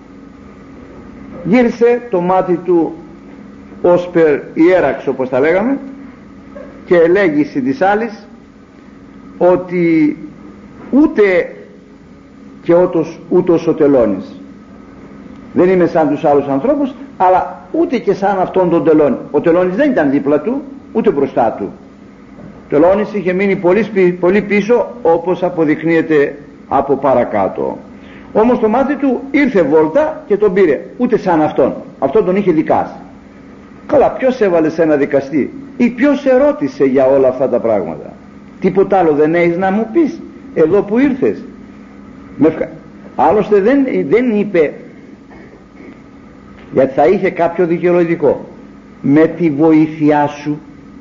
γύρισε το μάτι του ως περ ιέραξ, όπως τα λέγαμε, και λέγει συν της άλλης ότι ούτε και ότος, ούτως ο τελώνης, δεν είμαι σαν τους άλλους ανθρώπους, αλλά ούτε και σαν αυτόν τον τελώνη. Ο τελώνης δεν ήταν δίπλα του ούτε μπροστά του. Ο τελώνης είχε μείνει πολύ, πολύ πίσω, όπως αποδεικνύεται από παρακάτω. Όμως το μάτι του ήρθε βόλτα και τον πήρε, ούτε σαν αυτόν. Αυτόν τον είχε δικάσει. Καλά, ποιος έβαλε σε ένα δικαστή ή ποιος ερώτησε για όλα αυτά τα πράγματα? Τίποτα άλλο δεν έχεις να μου πεις εδώ που ήρθες? Με... άλλωστε δεν, δεν είπε, γιατί θα είχε κάποιο δικαιολογικό, με τη βοήθειά σου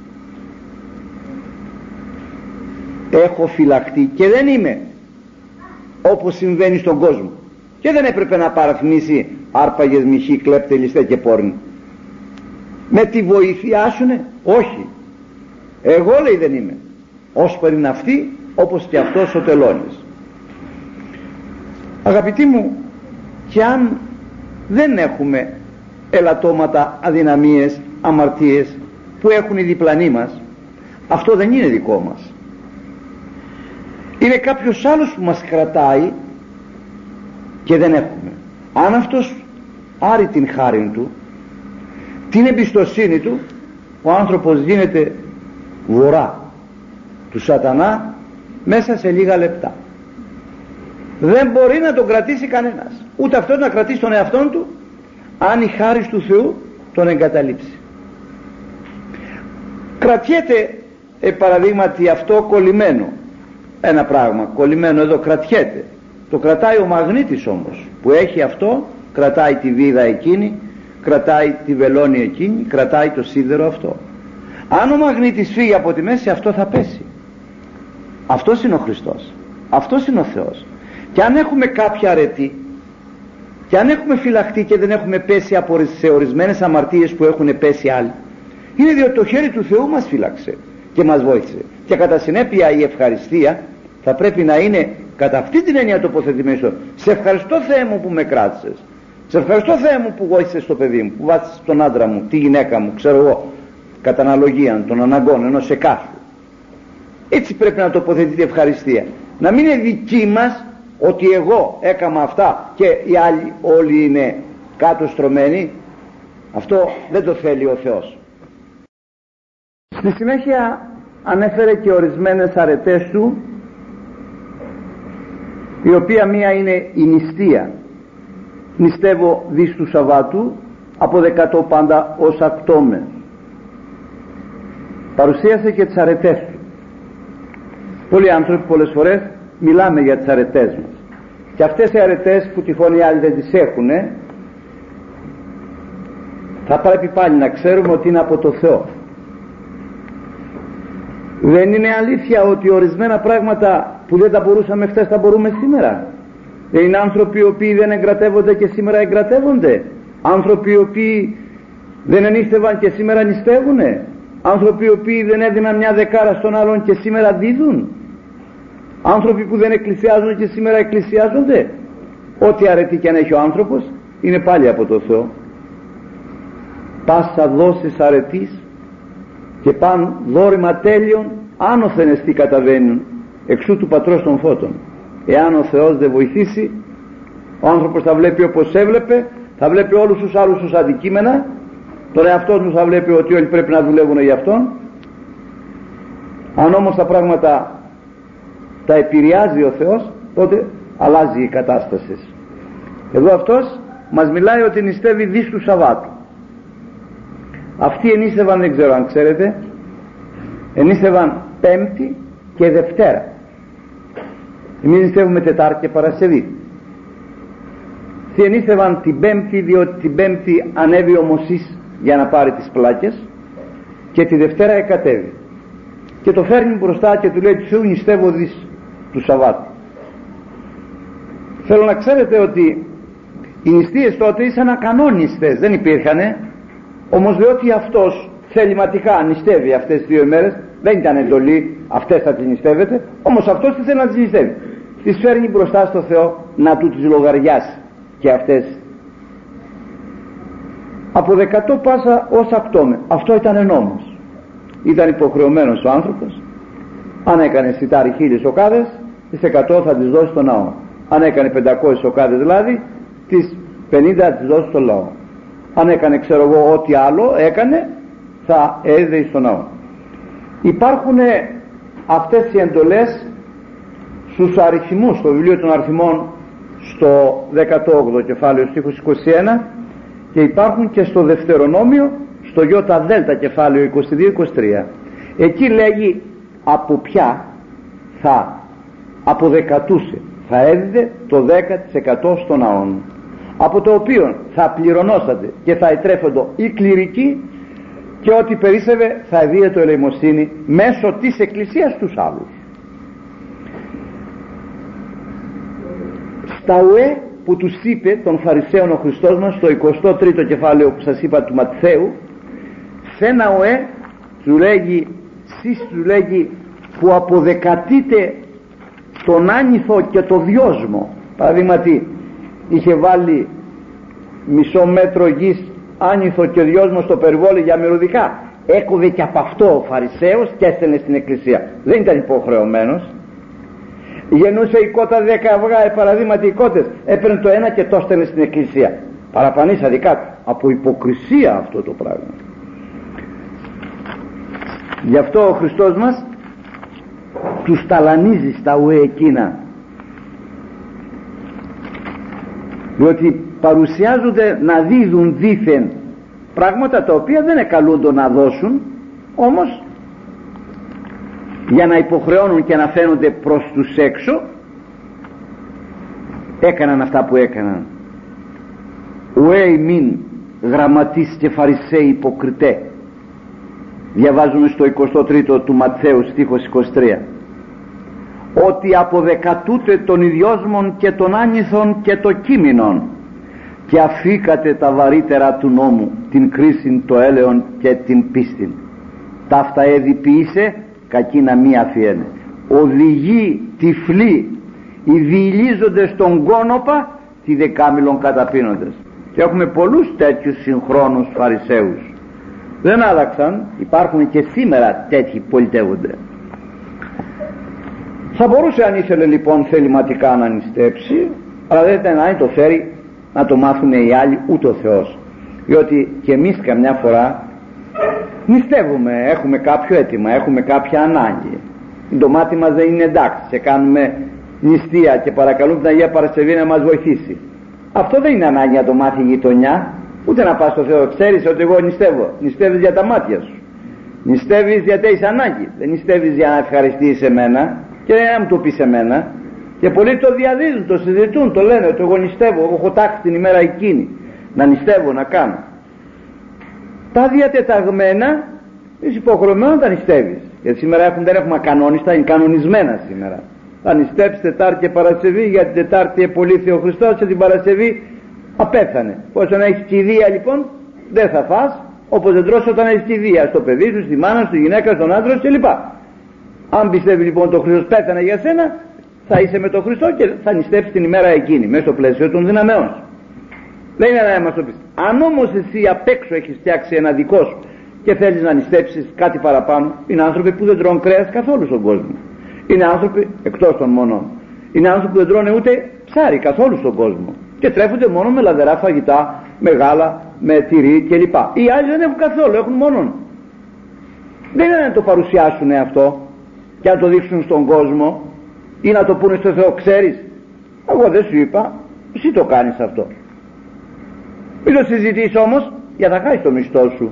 έχω φυλαχτεί και δεν είμαι όπως συμβαίνει στον κόσμο. Και δεν έπρεπε να παραθυμίσει άρπαγες, μοιχοί, κλέπτε, ληστέ και πόρνη. Με τη βοήθειά σου, ναι, όχι. Εγώ, λέει, δεν είμαι. Όσπερ είναι αυτή, όπως και αυτός ο τελώνης. Αγαπητοί μου, και αν δεν έχουμε ελαττώματα, αδυναμίες, αμαρτίες που έχουν οι διπλανοί μας, αυτό δεν είναι δικό μας. Είναι κάποιος άλλος που μας κρατάει και δεν έχουμε. Αν αυτός άρει την χάριν του, την εμπιστοσύνη του, ο άνθρωπος γίνεται βορρά του σατανά μέσα σε λίγα λεπτά. Δεν μπορεί να τον κρατήσει κανένας, ούτε αυτός να κρατήσει τον εαυτόν του, αν η χάρις του Θεού τον εγκαταλείψει. Κρατιέται ε, παραδείγματι αυτό κολλημένο, ένα πράγμα κολλημένο εδώ, κρατιέται. Το κρατάει ο μαγνήτης όμως που έχει αυτό, κρατάει τη βίδα εκείνη, κρατάει τη βελόνη εκείνη, κρατάει το σίδερο αυτό. Αν ο μαγνήτης φύγει από τη μέση, αυτό θα πέσει. Αυτός είναι ο Χριστός, αυτός είναι ο Θεός. Και αν έχουμε κάποια αρετή, και αν έχουμε φυλαχτεί και δεν έχουμε πέσει από σε ορισμένες αμαρτίες που έχουν πέσει άλλοι, είναι διότι το χέρι του Θεού μας φύλαξε και μας βοήθησε. Και κατά συνέπεια η ευχαριστία θα πρέπει να είναι κατά αυτή την έννοια τοποθετημένη. Σε ευχαριστώ, Θεέ μου, που με κράτησες. Σε ευχαριστώ, Θεέ μου, που βοήθησες το παιδί μου, που βάθησες τον άντρα μου, τη γυναίκα μου, ξέρω εγώ, κατά αναλογία των αναγκών ενός εκάστου. Έτσι πρέπει να τοποθετείται η ευχαριστία. Να μην είναι δική μας, ότι εγώ έκαμα αυτά και οι άλλοι όλοι είναι κάτω στρωμένοι. Αυτό δεν το θέλει ο Θεός. Στη συνέχεια ανέφερε και ορισμένες αρετές του, η οποία μία είναι η νηστεία. Νηστεύω δις του Σαββάτου, από δεκατό πάντα ως ακτόμε. Παρουσίασε και τις αρετές του. Πολλοί άνθρωποι πολλές φορές μιλάμε για τις αρετές μας, και αυτές οι αρετές που τυχόν οι άλλοι δεν τις έχουνε, θα πρέπει πάλι να ξέρουμε ότι είναι από το Θεό. Δεν είναι αλήθεια ότι ορισμένα πράγματα που δεν τα μπορούσαμε χθες τα μπορούμε σήμερα? Δεν είναι άνθρωποι οι οποίοι δεν εγκρατεύονται και σήμερα εγκρατεύονται? Άνθρωποι οι οποίοι δεν ενίστευαν και σήμερα νηστεύουνε? Άνθρωποι οι οποίοι δεν έδιναν μια δεκάρα στον άλλον και σήμερα δίδουν? Άνθρωποι που δεν εκκλησιάζουν και σήμερα εκκλησιάζονται? Ό,τι αρετή και αν έχει ο άνθρωπος είναι πάλι από το Θεό. Πάσα δόσεις αρετής και παν δόρημα τέλειων άνωθεν εστί καταβαίνουν εξού του πατρός των φώτων. Εάν ο Θεός δεν βοηθήσει, ο άνθρωπος θα βλέπει όπως έβλεπε, θα βλέπει όλους τους άλλους τους αντικείμενα, τον εαυτό του θα βλέπει ότι όλοι πρέπει να δουλεύουν για αυτόν. Αν όμως τα πράγματα τα επηρεάζει ο Θεός, τότε αλλάζει η κατάσταση. Εδώ αυτός μας μιλάει ότι νηστεύει δις του Σαββάτου. Αυτοί ενίστευαν, δεν ξέρω αν ξέρετε, ενίστευαν Πέμπτη και Δευτέρα. Εμείς νηστεύουμε Τετάρτη και Παρασκευή. Αυτοί ενίστευαν την Πέμπτη, διότι την Πέμπτη ανέβη ο Μωσής για να πάρει τις πλάκες και τη Δευτέρα εκατέβη. Και το φέρνει μπροστά και του λέει: του Θεού νηστεύω δις του Σαββάτου. Θέλω να ξέρετε ότι Οι νηστείες τότε ήσαν ακανόνιστες, δεν υπήρχανε. Όμως διότι αυτός θεληματικά νηστεύει αυτές τις δύο ημέρες, δεν ήταν εντολή αυτές θα τις νηστεύετε, όμως αυτός τι θέλει να τις νηστεύει, τις φέρνει μπροστά στο Θεό να του τις λογαριάσει και αυτές. Από δεκατό πάσα ως ακτόμε, αυτό ήταν νόμος. Ήταν υποχρεωμένος ο άνθρωπος, αν έκανε σιτάρι χίλιες οκάδες, τις εκατό θα τις δώσει στο ναό. Αν έκανε πεντακόσιες οκάδες δηλαδή, τις πενήντα θα τις δώσει στο λαό. Αν έκανε ξέρω εγώ ό,τι άλλο έκανε, θα έδινε στο ναό. Υπάρχουν αυτές οι εντολές στους αριθμούς, στο βιβλίο των αριθμών, στο δέκατο όγδοο κεφάλαιο στίχος είκοσι ένα, και υπάρχουν και στο Δευτερονόμιο, στο Ιώτα Δέλτα κεφάλαιο είκοσι δύο είκοσι τρία. Εκεί λέγει από ποια θα αποδεκατούσε, θα έδιδε το δέκα τοις εκατό στον ναόν, από το οποίο θα πληρωνόσατε και θα ετρέφοντο οι κληρικοί, και ό,τι περίσσευε θα δίαιτο το ελεημοσύνη μέσω της Εκκλησίας τους άλλους. Στα ουέ που τους είπε των Φαρισαίων ο Χριστός μας στο εικοστό τρίτο κεφάλαιο που σας είπα του Ματθαίου, σε ένα ουέ του λέγει, σεις του λέγει, που αποδεκατείτε τον άνηθο και το δυόσμο. Παραδείγματι είχε βάλει μισό μέτρο γης άνηθο και δυόσμο στο περιβόλι για μερουδικά, έκοβε και από αυτό ο Φαρισαίος και έστελνε στην εκκλησία, δεν ήταν υποχρεωμένος. Γεννούσε η κότα δέκα αυγά, παραδείγματι οι κότες, έπαιρνε το ένα και το έστελνε στην εκκλησία, παραπανήσα δικά του, από υποκρισία αυτό το πράγμα. Γι' αυτό ο Χριστός μας τους ταλανίζει στα ουέ εκείνα, διότι παρουσιάζονται να δίδουν δήθεν πράγματα τα οποία δεν εκαλούνται να δώσουν, όμως για να υποχρεώνουν και να φαίνονται προς τους έξω έκαναν αυτά που έκαναν. Ουέ ημίν γραμματείς και φαρισαίοι υποκριτέ, διαβάζουμε στο εικοστό τρίτο του Ματθαίου στίχος είκοσι τρία, ότι αποδεκατούτε των ιδιόσμων και των άνηθων και το κείμενον, και αφήκατε τα βαρύτερα του νόμου, την κρίσιν, το έλεον και την πίστην. Ταύτα έδιποιήσε, κακή να μη αφιένε. Οδηγεί τυφλοί, οι διηλίζονται στον κόνοπα, τη δεκάμιλον καταπίνοντες. Και έχουμε πολλούς τέτοιους συγχρόνους Φαρισαίους. Δεν άλλαξαν, υπάρχουν και σήμερα τέτοιοι πολιτεύονται. Θα μπορούσε αν ήθελε λοιπόν θεληματικά να νηστέψει, αλλά δεν ήταν να το φέρει να το μάθουν οι άλλοι, ούτε ο Θεός. Διότι και εμείς καμιά φορά νηστεύουμε, έχουμε κάποιο αίτημα, έχουμε κάποια ανάγκη, το μάτι μας δεν είναι εντάξει και κάνουμε νηστεία και παρακαλούμε την Αγία Παρασκευή να μας βοηθήσει. Αυτό δεν είναι ανάγκη να το μάθει η γειτονιά, ούτε να πας στο Θεό. Ξέρεις ότι εγώ νηστεύω, νηστεύεις για τα μάτια σου, νηστεύεις γιατί έχεις ανάγκη, δεν νηστεύεις για να ευχαριστείς εμένα και να μου το πεις εμένα. Και πολλοί το διαδίδουν, το συζητούν, το λένε ότι εγώ νηστεύω, εγώ έχω τάξει την ημέρα εκείνη να νηστεύω, να κάνω. Τα διατεταγμένα είσαι υποχρεωμένο να τα νηστεύεις, γιατί σήμερα έχουν, δεν έχουμε ακανόνιστα, είναι κανονισμένα σήμερα. Θα νηστέψεις Τετάρτη και Παρασκευή, για την Τετάρτη επολύθη ο Χριστός και την Παρασκευή απέθανε. Όσο να έχεις κηδεία λοιπόν δεν θα φας, όπως δεν τρως όταν έχεις κηδεία, στο παιδί σου, στη μάνα σου, στη γυναίκα, στον άντρα σου κλπ. Αν πιστεύει λοιπόν το Χριστός πέθανε για σένα, θα είσαι με τον Χριστό και θα νηστέψεις την ημέρα εκείνη μέσα στο πλαίσιο των δυναμεών σου. Δεν είναι να μας το πεις. Αν όμως εσύ απ' έξω έχεις φτιάξει ένα δικό σου και θέλεις να νηστέψεις κάτι παραπάνω, είναι άνθρωποι που δεν τρώνε κρέας καθόλου στον κόσμο. Είναι άνθρωποι εκτός των μονών. Είναι άνθρωποι που δεν τρώνε ούτε ψάρι καθόλου στον κόσμο και τρέφονται μόνο με λαδερά φαγητά, με γάλα, με τυρί κλπ. Οι άλλοι δεν έχουν καθόλου, έχουν μόνον. Δεν είναι να το παρουσιάσουν αυτό και να το δείξουν στον κόσμο ή να το πούνε στο Θεό, ξέρεις, εγώ δεν σου είπα, εσύ το κάνεις αυτό. Μην το συζητείς όμως για να χάσεις το μισθό σου.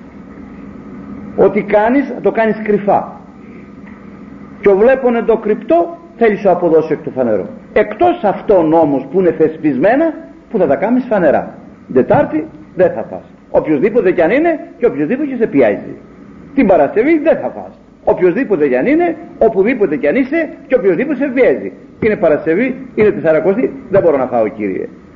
Ό,τι κάνεις το κάνεις κρυφά, και ο βλέπονε το κρυπτό θέλει σου αποδώσει εκ του φανερό. Εκτός αυτών όμως που είναι θεσπισμένα, που θα τα κάνεις φανερά. Τετάρτη δεν θα φας, οποιοδήποτε κι αν είναι και οποιοδήποτε σε πιάζει. Την Παρασκευή δεν θα φας, οποιοδήποτε κι αν είναι, οπουδήποτε κι αν είσαι και οποιοδήποτε σε πιέζει. Είναι Παρασκευή, είναι Τεσσαρακοστή, δεν μπορώ να φάω, Κύριε.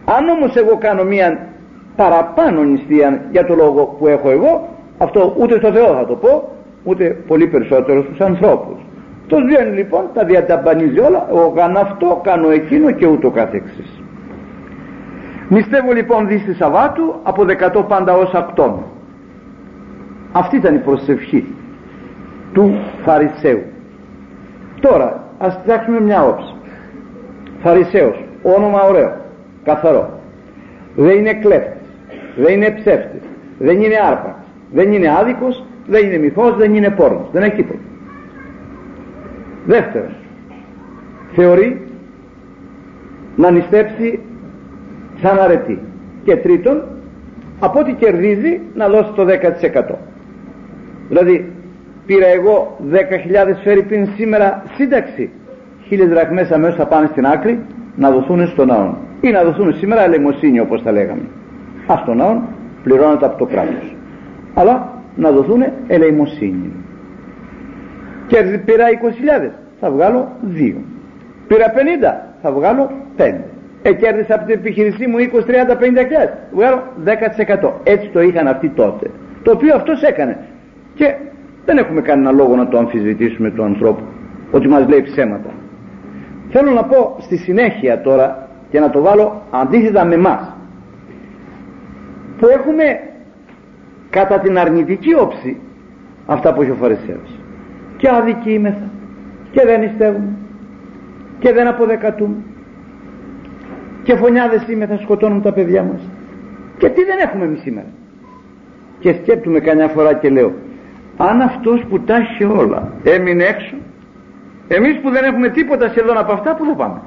Αν όμως εγώ κάνω μία παραπάνω νηστεία για το λόγο που έχω εγώ, αυτό ούτε στο Θεό θα το πω, ούτε πολύ περισσότερο στους ανθρώπους. Το βγαίνει λοιπόν, τα διαταμπανίζει όλα, εγώ κάνω αυτό, κάνω εκείνο και ούτω καθεξής. Νηστεύω λοιπόν δύστη Σαββάτου από δεκατό πάντα ως ακτών. Αυτή ήταν η προσευχή του Φαρισαίου. Τώρα ας φτιάξουμε μια όψη. Φαρισαίος, όνομα ωραίο, καθαρό, δεν είναι κλέφτης, δεν είναι ψεύτης, δεν είναι άρπαξ, δεν είναι άδικος, δεν είναι μυθός, δεν είναι πόρνος, δεν έχει τίποτα. Δεύτερος, θεωρεί να νηστέψει σαν αρετή. Και τρίτον, από ό,τι κερδίζει να δώσει το δέκα τοις εκατό. Δηλαδή πήρα εγώ δέκα χιλιάδες φερρυπίν σήμερα σύνταξη, χίλιες δραχμές αμέσως θα πάνε στην άκρη να δοθούν στον ναό, ή να δοθούν σήμερα ελεημοσύνη όπως τα λέγαμε. Ας τον ναό πληρώνεται από το κράτος, αλλά να δοθούν ελεημοσύνη. Και πήρα είκοσι χιλιάδες, θα βγάλω δύο. Πήρα πενήντα, θα βγάλω πέντε. Εκέρδισα από την επιχείρησή μου είκοσι, τριάντα, πενήντα χιλιάδες, βγάλω δέκα τοις εκατό. Έτσι το είχαν αυτοί τότε, το οποίο αυτός έκανε. Και δεν έχουμε κανένα λόγο να το αμφισβητήσουμε του ανθρώπου ότι μας λέει ψέματα. Θέλω να πω στη συνέχεια τώρα και να το βάλω αντίθετα με εμάς, που έχουμε κατά την αρνητική όψη αυτά που έχει ο Φαρισαίος, και άδικοι είμεθα και δεν νηστεύουμε και δεν αποδεκατούμε και φωνιάδες είμεθα, σκοτώνουν τα παιδιά μας, και τι δεν έχουμε εμείς σήμερα. Και σκέπτομαι καμιά φορά και λέω, αν αυτός που τα έχει όλα έμεινε έξω, εμείς που δεν έχουμε τίποτα σχεδόν από αυτά, που θα πάμε?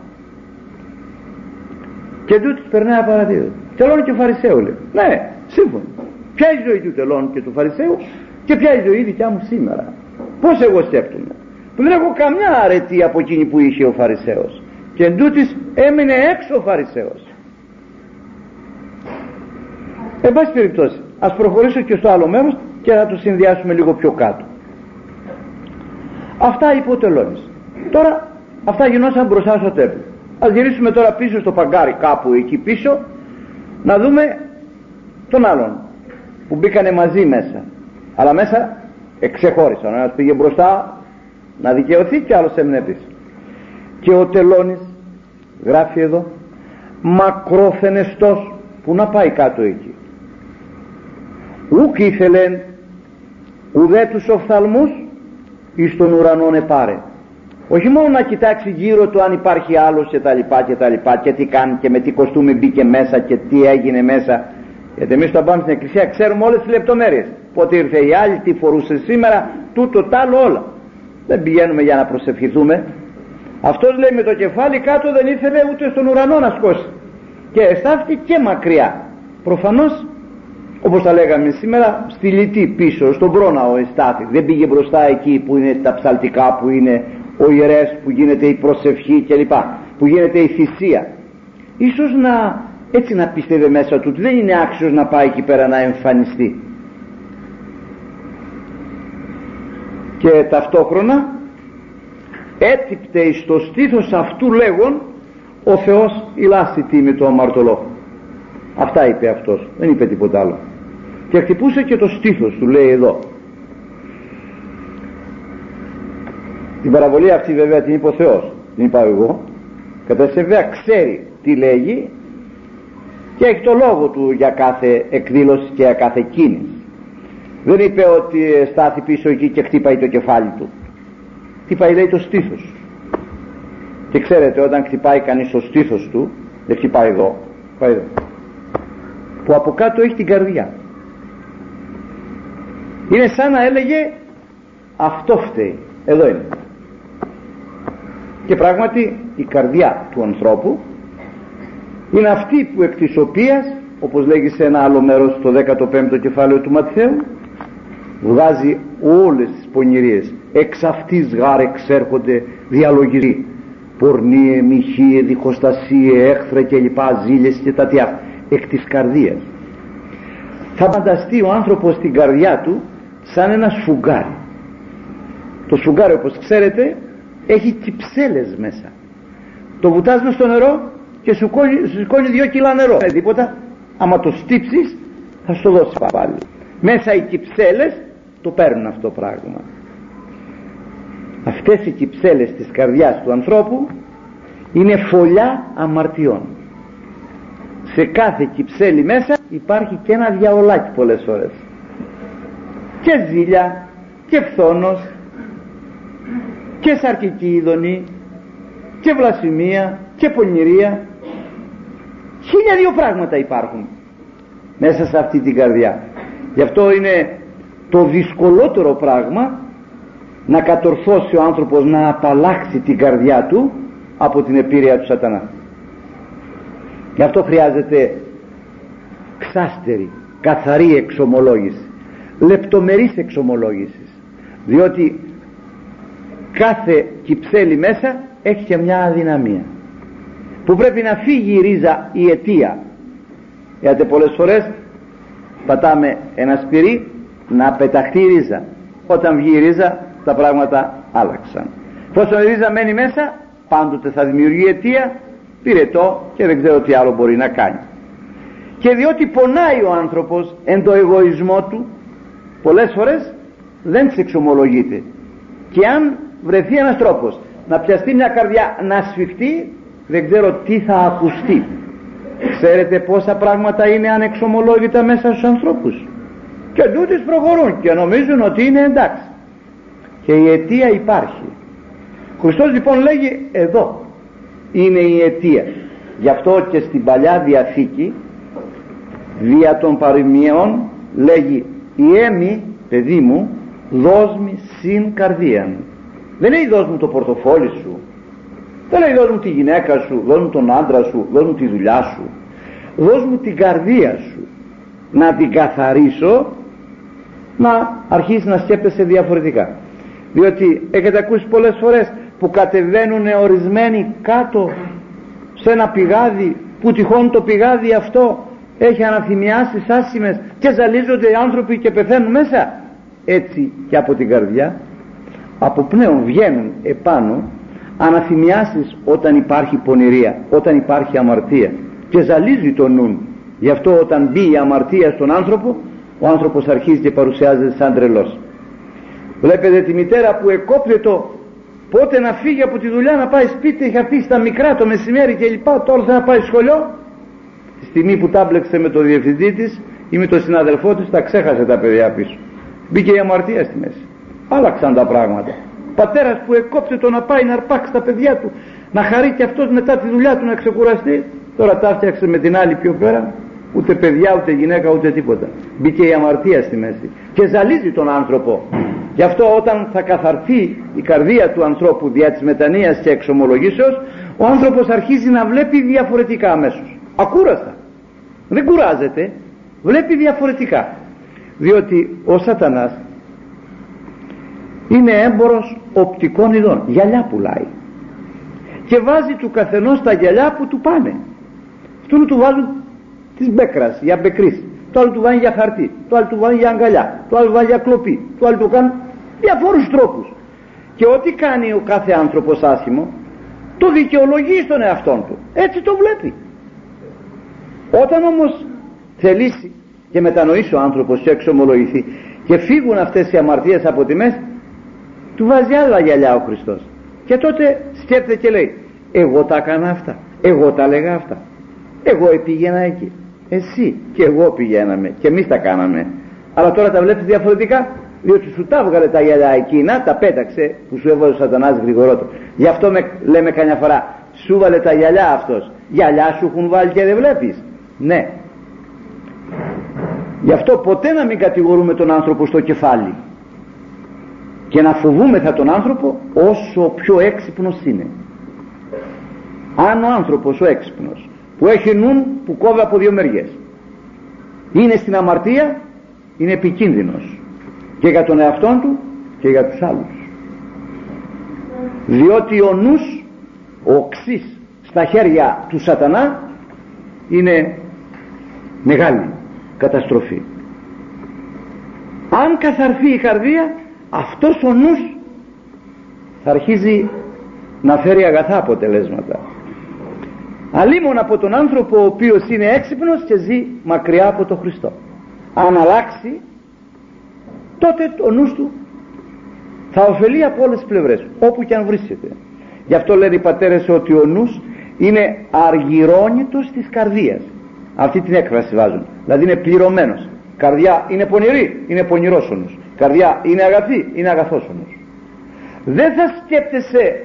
Και τούτος περνάει απαρατήρητο. Τελώνει και ο Φαρισαίου, λέει. Ναι, σύμφωνα. Ποια είναι η ζωή του τελώνει και του Φαρισαίου, και ποια είναι η ζωή δικιά μου σήμερα? Πώς εγώ σκέφτομαι, που δεν έχω καμιά αρετή από εκείνη που είχε ο Φαρισαίος, και τούτης έμεινε έξω ο Φαρισαίος. Εν πάση περιπτώσει, ας προχωρήσω και στο άλλο μέρος και να το συνδυάσουμε λίγο πιο κάτω. Αυτά είπε ο τελώνης. Τώρα αυτά γινώσαν μπροστά στο templo. Ας γυρίσουμε τώρα πίσω στο παγκάρι, κάπου εκεί πίσω, να δούμε τον άλλον που μπήκανε μαζί μέσα, αλλά μέσα εξεχώρισαν. Ο ένας πήγε μπροστά να δικαιωθεί και άλλος έμεινε πίσω. Και ο τελώνης, γράφει εδώ, μακρόφενεστος, που να πάει κάτω εκεί, ουκ ήθελεν ουδέ τους οφθαλμούς εις τον ουρανόν επάρε. Όχι μόνο να κοιτάξει γύρω του αν υπάρχει άλλος και τα λοιπά και τα λοιπά, και τι κάνει και με τι κοστούμι μπήκε μέσα και τι έγινε μέσα, γιατί εμείς όταν πάμε στην εκκλησία ξέρουμε όλες τις λεπτομέρειες, πότε ήρθε η άλλη, τι φορούσε σήμερα, τούτο τ' άλλο, όλα. Δεν πηγαίνουμε για να προσευχηθούμε. Αυτός λέει με το κεφάλι κάτω δεν ήθελε ούτε στον ουρανό να σκώσει, και στάθηκε και μακριά. Προφανώς, όπως τα λέγαμε σήμερα, στη λιτή πίσω, στον πρόναο εστάθη. Δεν πήγε μπροστά εκεί που είναι τα ψαλτικά, που είναι ο ιερές, που γίνεται η προσευχή κλπ, που γίνεται η θυσία. Ίσως να έτσι να πίστευε μέσα του ότι δεν είναι άξιος να πάει εκεί πέρα να εμφανιστεί. Και ταυτόχρονα έτυπτε εις το στήθος αυτού λέγον, ο Θεός ηλάστη με το αμαρτωλό. Αυτά είπε αυτός, δεν είπε τίποτα άλλο. Και χτυπούσε και το στήθος του, λέει εδώ. Την παραβολή αυτή βέβαια την είπε ο Θεός, την είπα εγώ. Κατά βέβαια ξέρει τι λέγει και έχει το λόγο του για κάθε εκδήλωση και για κάθε κίνηση. Δεν είπε ότι στάθη πίσω εκεί και χτύπαει το κεφάλι του. Χτύπαει, λέει, το στήθος. Και ξέρετε, όταν χτυπάει κανείς το στήθος του, δεν χτυπάει εδώ, πάει εδώ, που από κάτω έχει την καρδιά. Είναι σαν να έλεγε αυτό φταίει, εδώ είναι. Και πράγματι η καρδιά του ανθρώπου είναι αυτή που εκ της οποίας, όπως λέγει σε ένα άλλο μέρος στο δέκατο πέμπτο κεφάλαιο του Ματθαίου, βγάζει όλες τις πονηρίες. Εξ αυτής γάρ εξέρχονται διαλογισμοί, πορνίε, μοιχείε, διχοστασίε, έχθρα κλπ, ζήλες και τα τιά. Εκ της καρδίας. Θα φανταστεί ο άνθρωπος την καρδιά του σαν ένα σφουγγάρι. Το σφουγγάρι, όπως ξέρετε, έχει κυψέλες μέσα. Το βουτάς μες στο νερό και σου σηκώνει δύο κιλά νερό. Δεν τίποτα, άμα το στύψεις θα σου το δώσει πάλι. Μέσα οι κυψέλες το παίρνουν αυτό το πράγμα. Αυτές οι κυψέλες της καρδιάς του ανθρώπου είναι φωλιά αμαρτιών. Σε κάθε κυψέλη μέσα υπάρχει και ένα διαολάκι πολλές φορές, και ζήλια και φθόνος και σαρκική ειδονή και βλασφημία και πονηρία. Χίλια δύο πράγματα υπάρχουν μέσα σε αυτή την καρδιά. Γι' αυτό είναι το δυσκολότερο πράγμα να κατορθώσει ο άνθρωπος να απαλλάξει την καρδιά του από την επίρρεια του σατανά. Γι' αυτό χρειάζεται ξάστερη, καθαρή εξομολόγηση, λεπτομερής εξομολόγηση, διότι κάθε κυψέλη μέσα έχει και μια αδυναμία που πρέπει να φύγει η ρίζα, η αιτία. Γιατί πολλές φορές πατάμε ένα σπυρί να πεταχτεί η ρίζα, όταν βγει η ρίζα τα πράγματα άλλαξαν. Εφόσον η ρίζα μένει μέσα, πάντοτε θα δημιουργεί αιτία, πυρετό και δεν ξέρω τι άλλο μπορεί να κάνει. Και διότι πονάει ο άνθρωπος εν το εγωισμό του, πολλές φορές δεν ξεξομολογείται, και αν βρεθεί ένας τρόπος να πιαστεί μια καρδιά να σφιχτεί, δεν ξέρω τι θα ακουστεί. Ξέρετε πόσα πράγματα είναι ανεξομολόγητα μέσα στους ανθρώπους, και τούτες προχωρούν και νομίζουν ότι είναι εντάξει, και η αιτία υπάρχει. Ο Χριστός λοιπόν λέγει εδώ είναι η αιτία. Γι' αυτό και στην Παλιά Διαθήκη δια των παροιμιών λέγει η έμη, παιδί μου, δώσ' μη συν καρδίαν. Δεν λέει δώσ' μου το πορτοφόλι σου, δεν λέει δώσ' μου τη γυναίκα σου, δώσ' μου τον άντρα σου, δώσ' μου τη δουλειά σου, δώσ' μου την καρδία σου, να την καθαρίσω, να αρχίσει να σκέπτεσαι διαφορετικά. Διότι έχετε ακούσει πολλές φορές που κατεβαίνουν ορισμένοι κάτω σε ένα πηγάδι, που τυχόν το πηγάδι αυτό έχει αναθυμιάσεις άσημες και ζαλίζονται οι άνθρωποι και πεθαίνουν μέσα. Έτσι και από την καρδιά, από πνεύμα βγαίνουν επάνω αναθυμιάσεις όταν υπάρχει πονηρία, όταν υπάρχει αμαρτία, και ζαλίζει το νου. Γι' αυτό όταν μπει η αμαρτία στον άνθρωπο, ο άνθρωπος αρχίζει και παρουσιάζεται σαν τρελός. Βλέπετε τη μητέρα που εκόπτε το πότε να φύγει από τη δουλειά να πάει σπίτι, έχει αφήσει τα μικρά το μεσημέρι και λοιπά, τώρα θα πάει σχολείο. Τη στιγμή που τάμπλεξε με τον διευθυντή της ή με τον συναδελφό της, τα ξέχασε τα παιδιά πίσω. Μπήκε η αμαρτία στη μέση. Άλλαξαν τα πράγματα. Πατέρας που εκόπτε το να πάει να αρπάξει τα παιδιά του, να χαρεί και αυτός μετά τη δουλειά του να ξεκουραστεί, τώρα τα φτιάξε με την άλλη πιο πέρα, ούτε παιδιά, ούτε γυναίκα, ούτε τίποτα. Μπήκε η αμαρτία στη μέση και ζαλίζει τον άνθρωπο. Γι' αυτό όταν θα καθαρθεί η καρδία του ανθρώπου δια της μετανοίας και εξομολογήσεως, ο άνθρωπος αρχίζει να βλέπει διαφορετικά αμέσως, ακούραστα, δεν κουράζεται, βλέπει διαφορετικά. Διότι ο σατανάς είναι έμπορος οπτικών ειδών, γυαλιά πουλάει, και βάζει του καθενός τα γυαλιά που του πάνε. Αυτού του βάζουν της μπέκρας για μπεκρίς, το άλλο του βάζει για χαρτί, το άλλο του βάζει για αγκαλιά, το άλλο βάζει για κλοπή, το άλλο του κάνει διαφόρους τρόπους. Και ό,τι κάνει ο κάθε άνθρωπος άσχημο, το δικαιολογεί στον εαυτόν του, έτσι το βλέπει. Όταν όμως θελήσει και μετανοήσει ο άνθρωπος και εξομολογηθεί και φύγουν αυτές οι αμαρτίες από τη μέση, του βάζει άλλα γυαλιά ο Χριστός, και τότε σκέφτεται και λέει εγώ τα έκανα αυτά, εγώ τα λέγα αυτά, εγώ πήγαινα εκεί, εσύ και εγώ πηγαίναμε και εμείς τα κάναμε, αλλά τώρα τα βλέπεις διαφορετικά, διότι σου τα έβγαλε τα γυαλιά εκείνα, τα πέταξε που σου έβαλε ο σατανάς γρηγορότερο. Γι' αυτό με, λέμε καμιά φορά, σου βάλε τα γυαλιά αυτός, γυαλιά σου έχουν βάλει και δεν βλέπεις. Ναι, γι' αυτό ποτέ να μην κατηγορούμε τον άνθρωπο στο κεφάλι και να φοβούμεθα τον άνθρωπο όσο πιο έξυπνος είναι. Αν ο άνθρωπος ο έξυπνος που έχει νουν που κόβει από δύο μεριές είναι στην αμαρτία, είναι επικίνδυνος και για τον εαυτόν του και για τους άλλους, διότι ο νους, ο οξύς στα χέρια του σατανά, είναι μεγάλη καταστροφή. Αν καθαρθεί η καρδία, αυτός ο νους θα αρχίζει να φέρει αγαθά αποτελέσματα. Αλλήμον από τον άνθρωπο ο οποίος είναι έξυπνος και ζει μακριά από τον Χριστό. Αν αλλάξει, τότε ο νους του θα ωφελεί από όλες τις πλευρές, όπου και αν βρίσκεται. Γι' αυτό λένε οι πατέρες ότι ο νους είναι αργυρώνητος της καρδίας. Αυτή την έκφραση βάζουν. Δηλαδή είναι πληρωμένος. Καρδιά είναι πονηρή, είναι πονηρός ο νους. Καρδιά είναι αγαθή, είναι αγαθός ο νους. Δεν θα σκέπτεσαι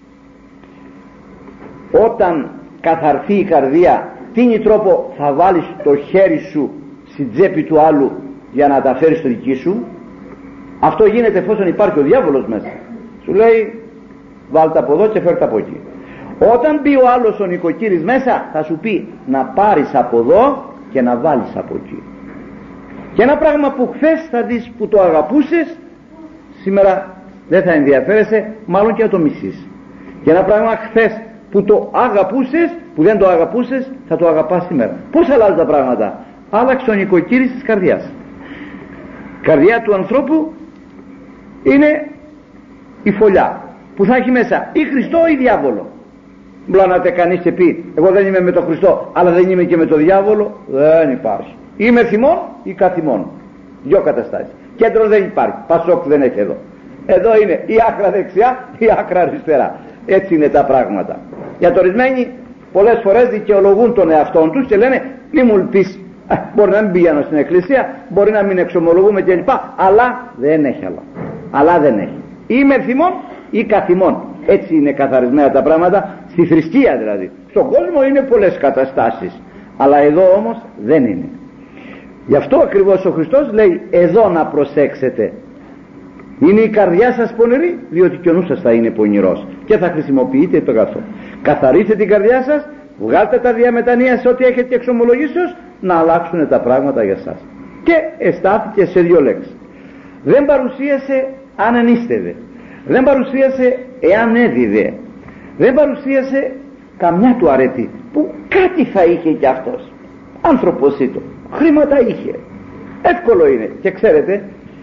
όταν καθαρθεί η καρδία τι τρόπο θα βάλεις το χέρι σου στην τσέπη του άλλου για να τα φέρεις στο δική σου. Αυτό γίνεται εφόσον υπάρχει ο διάβολος μέσα. Σου λέει βάλτε από εδώ και φέρτε από εκεί. Όταν μπει ο άλλος ο νοικοκύρης μέσα θα σου πει να πάρεις από εδώ και να βάλεις από εκεί. Και ένα πράγμα που χθες θα δεις που το αγαπούσες, σήμερα δεν θα ενδιαφέρεσαι, μάλλον και να το μισείς. Και ένα πράγμα χθες που το αγαπούσες, που δεν το αγαπούσες, θα το αγαπάς σήμερα. Πώς αλλάζουν τα πράγματα? Άλλαξε ο νοικοκύρης της καρδιάς. Η καρδιά του ανθρώπου είναι η φωλιά που θα έχει μέσα ή Χριστό ή διάβολο. Μπλάνατε κανείς και πει εγώ δεν είμαι με τον Χριστό αλλά δεν είμαι και με τον διάβολο, δεν υπάρχει. Είμαι θυμών ή καθημών. Δυο καταστάσεις. Κέντρο δεν υπάρχει. Πασόκ δεν έχει εδώ. Εδώ είναι η άκρα δεξιά ή η άκρα αριστερά. Έτσι είναι τα πράγματα. Οι ατορισμένοι πολλές φορές δικαιολογούν τον εαυτόν τους και λένε μη μου πεις, μπορεί να μην πηγαίνω στην εκκλησία, μπορεί να μην εξομολογούμε κλπ. Αλλά δεν έχει άλλα. Αλλά δεν έχει. Είμαι θυμών ή καθημών. Έτσι είναι καθαρισμένα τα πράγματα στη θρησκεία δηλαδή. Στον κόσμο είναι πολλές καταστάσεις. Αλλά εδώ όμως δεν είναι. Γι' αυτό ακριβώς ο Χριστός λέει εδώ να προσέξετε. Είναι η καρδιά σας πονηρή, διότι και ο νους σας θα είναι πονηρός και θα χρησιμοποιείτε το αγαθό. Καθαρίστε την καρδιά σας, βγάλτε τα διαμετανία σε ό,τι έχετε εξομολογήσεως, να αλλάξουν τα πράγματα για σας. Και εστάθηκε σε δύο λέξεις. Δεν παρουσίασε αν ενίστευε, δεν παρουσίασε εάν έδιδε, δεν παρουσίασε καμιά του αρέτη που κάτι θα είχε κι αυτός. Άνθρωπος ήταν, χρήματα είχε, εύκολο είναι. Και ξέρετε,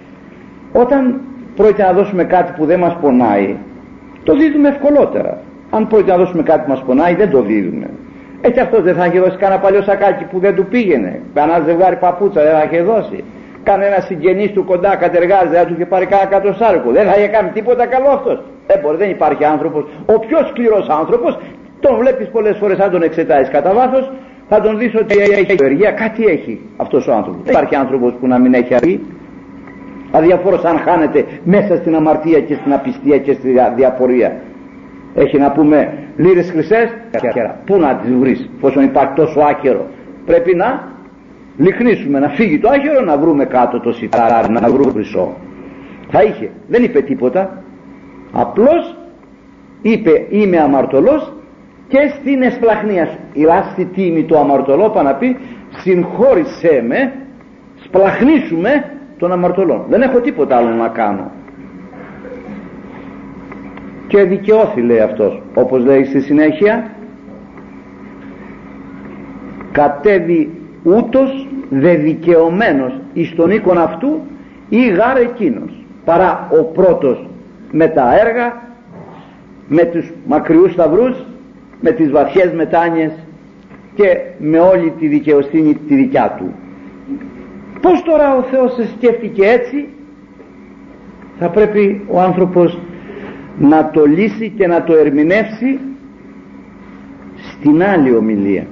όταν πρόκειται να δώσουμε κάτι που δεν μας πονάει, το δίδουμε ευκολότερα. Αν πρόκειται να δώσουμε κάτι που μας πονάει, δεν το δίδουμε. Έτσι αυτός δεν θα είχε δώσει κανένα παλιό σακάκι που δεν του πήγαινε, κανένα ζευγάρι παπούτσα δεν θα είχε δώσει, κανένα συγγενής του κοντά κατεργάζει, δεν θα του είχε πάρει κανένα κατοσάρικο, δεν θα είχε κάνει τίποτα καλό αυτός. Δεν μπορεί, δεν υπάρχει άνθρωπος. Ο πιο σκληρός άνθρωπος τον βλέπεις πολλές φορές, αν τον εξετάσεις κατά βάθος, θα τον δεις ότι έχει ενεργεία, κάτι έχει αυτός ο άνθρωπος. Δεν υπάρχει άνθρωπος που να μην έχει αρκεί. Αδιαφόρος αν χάνεται μέσα στην αμαρτία και στην απιστία και στη διαπορία. Έχει να πούμε λίρες χρυσές, πού να τις βρεις εφόσον υπάρχει τόσο άκερο? Πρέπει να λυχνίσουμε, να φύγει το άκερο, να βρούμε κάτω το σιτάρι, να βρούμε χρυσό. Θα είχε, δεν είπε τίποτα, απλώς είπε είμαι αμαρτωλός και στην εσπλαχνία σου. Η λάστη τίμη το αμαρτωλό πάει να πει συγχώρησέ με, σπλαχνίσουμε των αμαρτωλών. Δεν έχω τίποτα άλλο να κάνω. Και δικαιώθη, λέει αυτός, όπως λέει στη συνέχεια, κατέβη ούτως δε δικαιωμένος εις τον οίκον αυτού ή γάρ εκείνος, παρά ο πρώτος με τα έργα, με τους μακριούς σταυρούς, με τις βαθιές μετάνοιες και με όλη τη δικαιοσύνη τη δικιά του. Πώς τώρα ο Θεός σε σκέφτηκε έτσι? Θα πρέπει ο άνθρωπος να το λύσει και να το ερμηνεύσει στην άλλη ομιλία.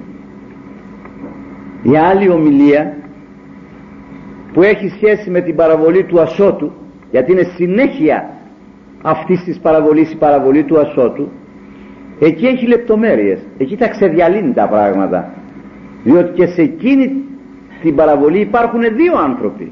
Η άλλη ομιλία που έχει σχέση με την παραβολή του ασώτου, γιατί είναι συνέχεια αυτής της παραβολής η παραβολή του ασώτου, εκεί έχει λεπτομέρειες, εκεί τα ξεδιαλύνει τα πράγματα, διότι και σε εκείνη την παραβολή υπάρχουν δύο άνθρωποι.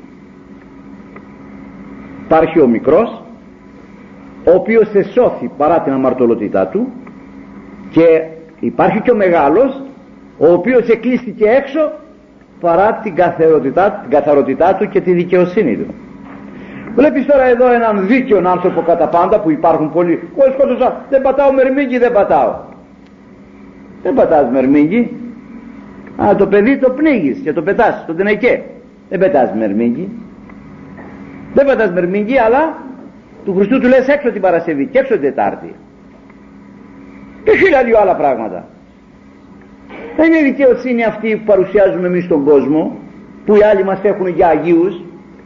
Υπάρχει ο μικρός, ο οποίος σε σώθη παρά την αμαρτωλότητά του, και υπάρχει και ο μεγάλος, ο οποίος εκλείστηκε έξω παρά την καθαρότητά, την καθαρότητά του και τη δικαιοσύνη του. Βλέπεις τώρα εδώ έναν δίκαιον άνθρωπο κατά πάντα, που υπάρχουν πολλοί. Εγώ σκότωσα, δεν πατάω μερμήγκι, δεν πατάω. Δεν πατάς μερμήγκι. Α, το παιδί το πνίγεις και το πετάς στο τενεκέ. Δεν πετάς μερμήγκι. Δεν πετάς μερμήγκι, αλλά του Χριστού του λες έξω την Παρασκευή και έξω την Τετάρτη. Και χίλια δυο άλλα πράγματα. Δεν είναι δικαιοσύνη αυτή που παρουσιάζουμε εμείς στον κόσμο, που οι άλλοι μας έχουν για Αγίους.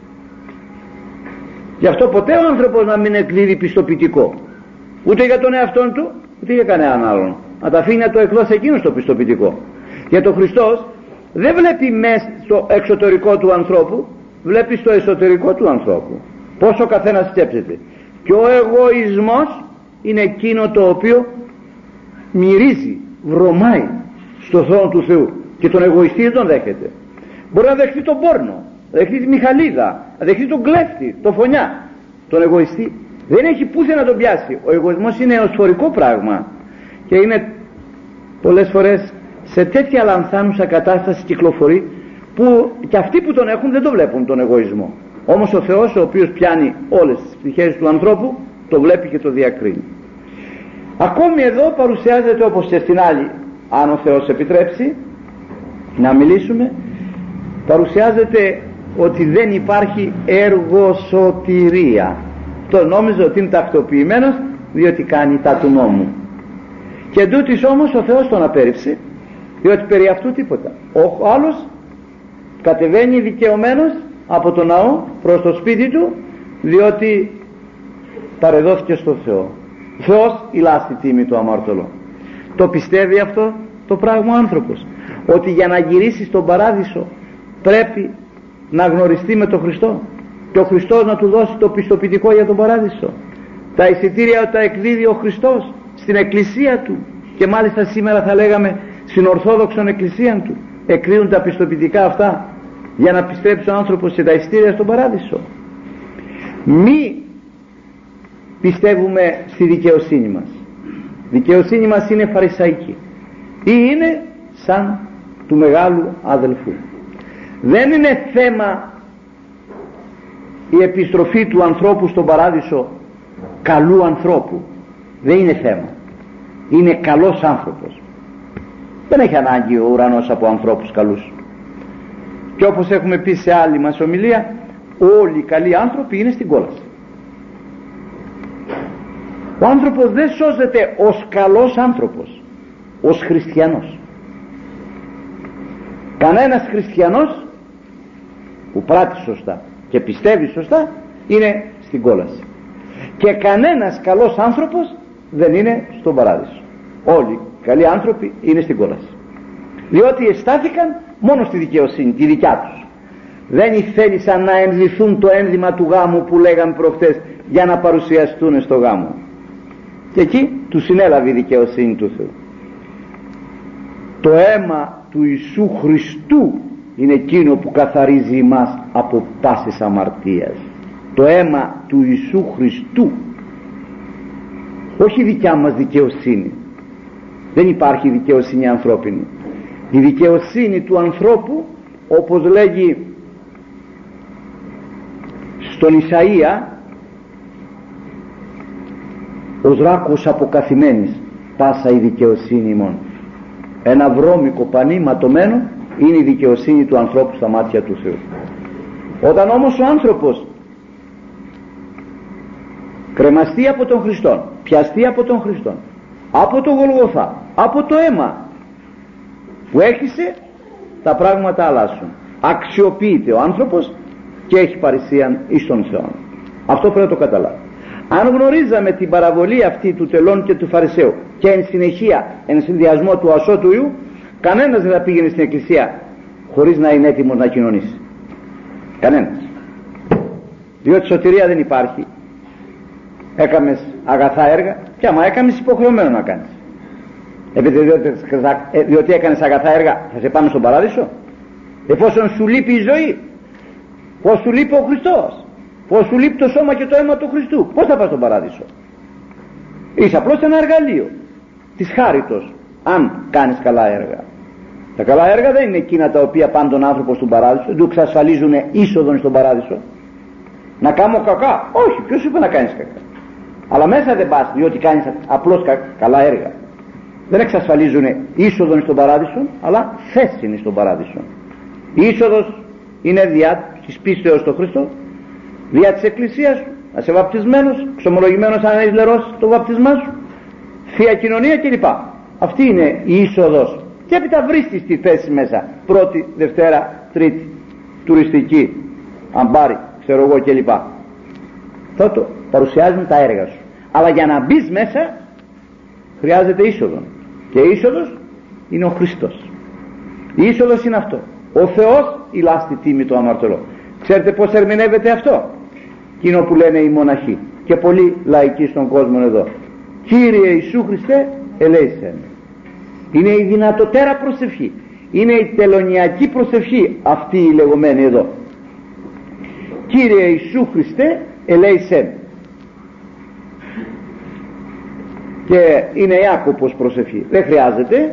Γι' αυτό ποτέ ο άνθρωπος να μην εκδίδει πιστοποιητικό, ούτε για τον εαυτόν του ούτε για κανέναν άλλον, να τα αφήνει να το εκδώσει εκείνος το πιστοποιητικό. Γιατί ο Χριστός δεν βλέπει μέσα στο εξωτερικό του ανθρώπου, βλέπει στο εσωτερικό του ανθρώπου πόσο ο καθένας σκέψεται. Και ο εγωισμός είναι εκείνο το οποίο μυρίζει, βρωμάει στο θρόνο του Θεού, και τον εγωιστή δεν τον δέχεται. Μπορεί να δεχτεί τον πόρνο, να δεχτεί τη Μιχαλίδα, να δεχτεί τον κλέφτη, τον φωνιά. Τον εγωιστή δεν έχει πουθενά να τον πιάσει. Ο εγωισμός είναι εωσφορικό πράγμα και είναι πολλές φορές σε τέτοια λανθάνουσα κατάσταση κυκλοφορεί, που και αυτοί που τον έχουν δεν το βλέπουν τον εγωισμό. Όμως ο Θεός, ο οποίος πιάνει όλες τις πτυχές του ανθρώπου, το βλέπει και το διακρίνει. Ακόμη εδώ παρουσιάζεται, όπως και στην άλλη, αν ο Θεός επιτρέψει να μιλήσουμε, παρουσιάζεται ότι δεν υπάρχει εργοσωτηρία. Το νόμιζε ότι είναι τακτοποιημένος διότι κάνει τα του νόμου, και τούτης όμως ο Θεός τον απέρριψε, διότι περί αυτού τίποτα. Ο άλλος κατεβαίνει δικαιωμένος από τον ναό προς το σπίτι του, διότι παρεδόθηκε στο Θεό. Θεός ηλά στη τίμη του αμαρτωλού. Το πιστεύει αυτό το πράγμα ο άνθρωπος, ότι για να γυρίσει στον παράδεισο πρέπει να γνωριστεί με τον Χριστό και ο Χριστός να του δώσει το πιστοποιητικό για τον παράδεισο. Τα εισιτήρια τα εκδίδει ο Χριστός στην εκκλησία του, και μάλιστα σήμερα θα λέγαμε στην Ορθόδοξον εκκλησία του εκδίδουν τα πιστοποιητικά αυτά για να πιστέψει ο άνθρωπος σε τα εισιτήρια στον παράδεισο. Μη πιστεύουμε στη δικαιοσύνη μας. Η δικαιοσύνη μας είναι φαρισαϊκή ή είναι σαν του μεγάλου αδελφού. Δεν είναι θέμα η επιστροφή του ανθρώπου στον παράδεισο καλού ανθρώπου. Δεν είναι θέμα. Είναι καλός άνθρωπος. Δεν έχει ανάγκη ο ουρανός από ανθρώπους καλούς. Και όπως έχουμε πει σε άλλη μας ομιλία, όλοι οι καλοί άνθρωποι είναι στην κόλαση. Ο άνθρωπος δεν σώζεται ως καλός άνθρωπος, ως χριστιανός. Κανένας χριστιανός που πράττει σωστά και πιστεύει σωστά είναι στην κόλαση, και κανένας καλός άνθρωπος δεν είναι στον παράδεισο. Όλοι οι καλοί άνθρωποι είναι στην κόλαση, διότι εστάθηκαν μόνο στη δικαιοσύνη τη δικιά τους. Δεν θέλησαν να ενδυθούν το ένδυμα του γάμου που λέγαν προχτές για να παρουσιαστούν στο γάμο, και εκεί τους συνέλαβε η δικαιοσύνη του Θεού. Το αίμα του Ιησού Χριστού είναι εκείνο που καθαρίζει εμάς από πάσης αμαρτίας. Το αίμα του Ιησού Χριστού, όχι η δικιά μας δικαιοσύνη. Δεν υπάρχει δικαιοσύνη ανθρώπινη. Η δικαιοσύνη του ανθρώπου, όπως λέγει στον Ισαΐα, ως ράκος αποκαθημένης πάσα η δικαιοσύνη ημών. Ένα βρώμικο πανί ματωμένο είναι η δικαιοσύνη του ανθρώπου στα μάτια του Θεού. Όταν όμως ο άνθρωπος κρεμαστεί από τον Χριστό, πιαστεί από τον Χριστό, από το Γολγοθά, από το αίμα που έχισε, τα πράγματα αλλάσουν. Αξιοποιείται ο άνθρωπος και έχει παρησίαν εις τον Θεό. Αυτό πρέπει να το καταλάβει. Αν γνωρίζαμε την παραβολή αυτή του τελών και του Φαρισαίου και εν συνεχεία εν συνδυασμό του ασώτου Ιού, κανένας δεν θα πήγαινε στην εκκλησία χωρίς να είναι έτοιμος να κοινωνήσει. Κανένας. Διότι σωτηρία δεν υπάρχει. Έκαμες αγαθά έργα, και άμα έκαμες υποχρεωμένο να κάνεις. Επειδή διότι, διότι έκανες αγαθά έργα θα σε πάμε στον παράδεισο. Εφόσον σου λείπει η ζωή, πως σου λείπει ο Χριστός, πως σου λείπει το σώμα και το αίμα του Χριστού, πως θα πας στον παράδεισο? Είσαι απλώς ένα εργαλείο της χάριτος, αν κάνεις καλά έργα. Τα καλά έργα δεν είναι εκείνα τα οποία πάνε τον άνθρωπο στον παράδεισο, του εξασφαλίζουν είσοδον στον παράδεισο. Να κάνω κακά? Όχι, ποιος είπε να κάνεις κακά? Αλλά μέσα δεν πας, διότι κάνεις απλώς κα, καλά έργα. Δεν εξασφαλίζουν είσοδον στον παράδεισο, αλλά θέση στον παράδεισο. Η είσοδος είναι διά της πίστεως στον Χριστό, διά της Εκκλησίας σου, να είσαι βαπτισμένος, ξομολογημένος αν έχεις λερώσει το βαπτισμά σου, Θεία Κοινωνία κλπ. Αυτή είναι η είσοδος και έπειτα βρίσκεις τη θέση μέσα, πρώτη, δευτέρα, τρίτη, τουριστική, αν πάρει, ξέρω εγώ κλπ. Τότε παρουσιάζουν τα έργα σου. Αλλά για να μπεις μέσα χρειάζεται είσοδο, και η είσοδος είναι ο Χριστός. Η είσοδος είναι αυτό, ο Θεός ηλά στη τίμη το αμαρτωλό. Ξέρετε πως ερμηνεύεται αυτό? Εκείνο που λένε οι μοναχοί και πολλοί λαϊκοί στον κόσμο εδώ: Κύριε Ιησού Χριστέ, ελέησέ με. Είναι η δυνατοτέρα προσευχή, είναι η τελωνιακή προσευχή αυτή η λεγόμενη εδώ. Κύριε Ιησού Χριστέ, ελέησέ με. Και είναι η άκοπος προσευχή, δεν χρειάζεται,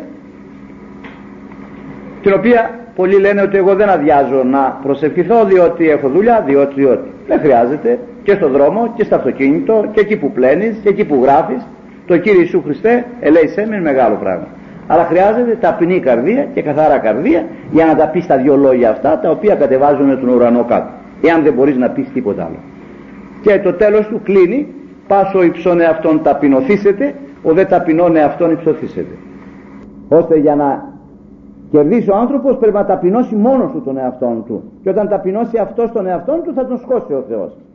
την οποία πολλοί λένε ότι εγώ δεν αδειάζω να προσευχηθώ διότι έχω δουλειά, διότι, διότι. Δεν χρειάζεται, και στο δρόμο και στο αυτοκίνητο και εκεί που πλένεις και εκεί που γράφεις το Κύριε Ιησού Χριστέ ελέησέ με, είναι μεγάλο πράγμα. Αλλά χρειάζεται ταπεινή καρδία και καθαρά καρδία για να τα πεις τα δυο λόγια αυτά τα οποία κατεβάζουν τον ουρανό κάτω, εάν δεν μπορείς να πεις τίποτα άλλο. Και το τέλος του κλείνει: πάσο υψών εαυτόν ταπεινωθήσετε, ο δε ταπεινών εαυτόν υψωθήσετε. Ώστε για να κερδίσει ο άνθρωπος πρέπει να ταπεινώσει μόνος του τον εαυτόν του, και όταν ταπεινώσει αυτός τον εαυτόν του θα τον σκώσει ο Θεός.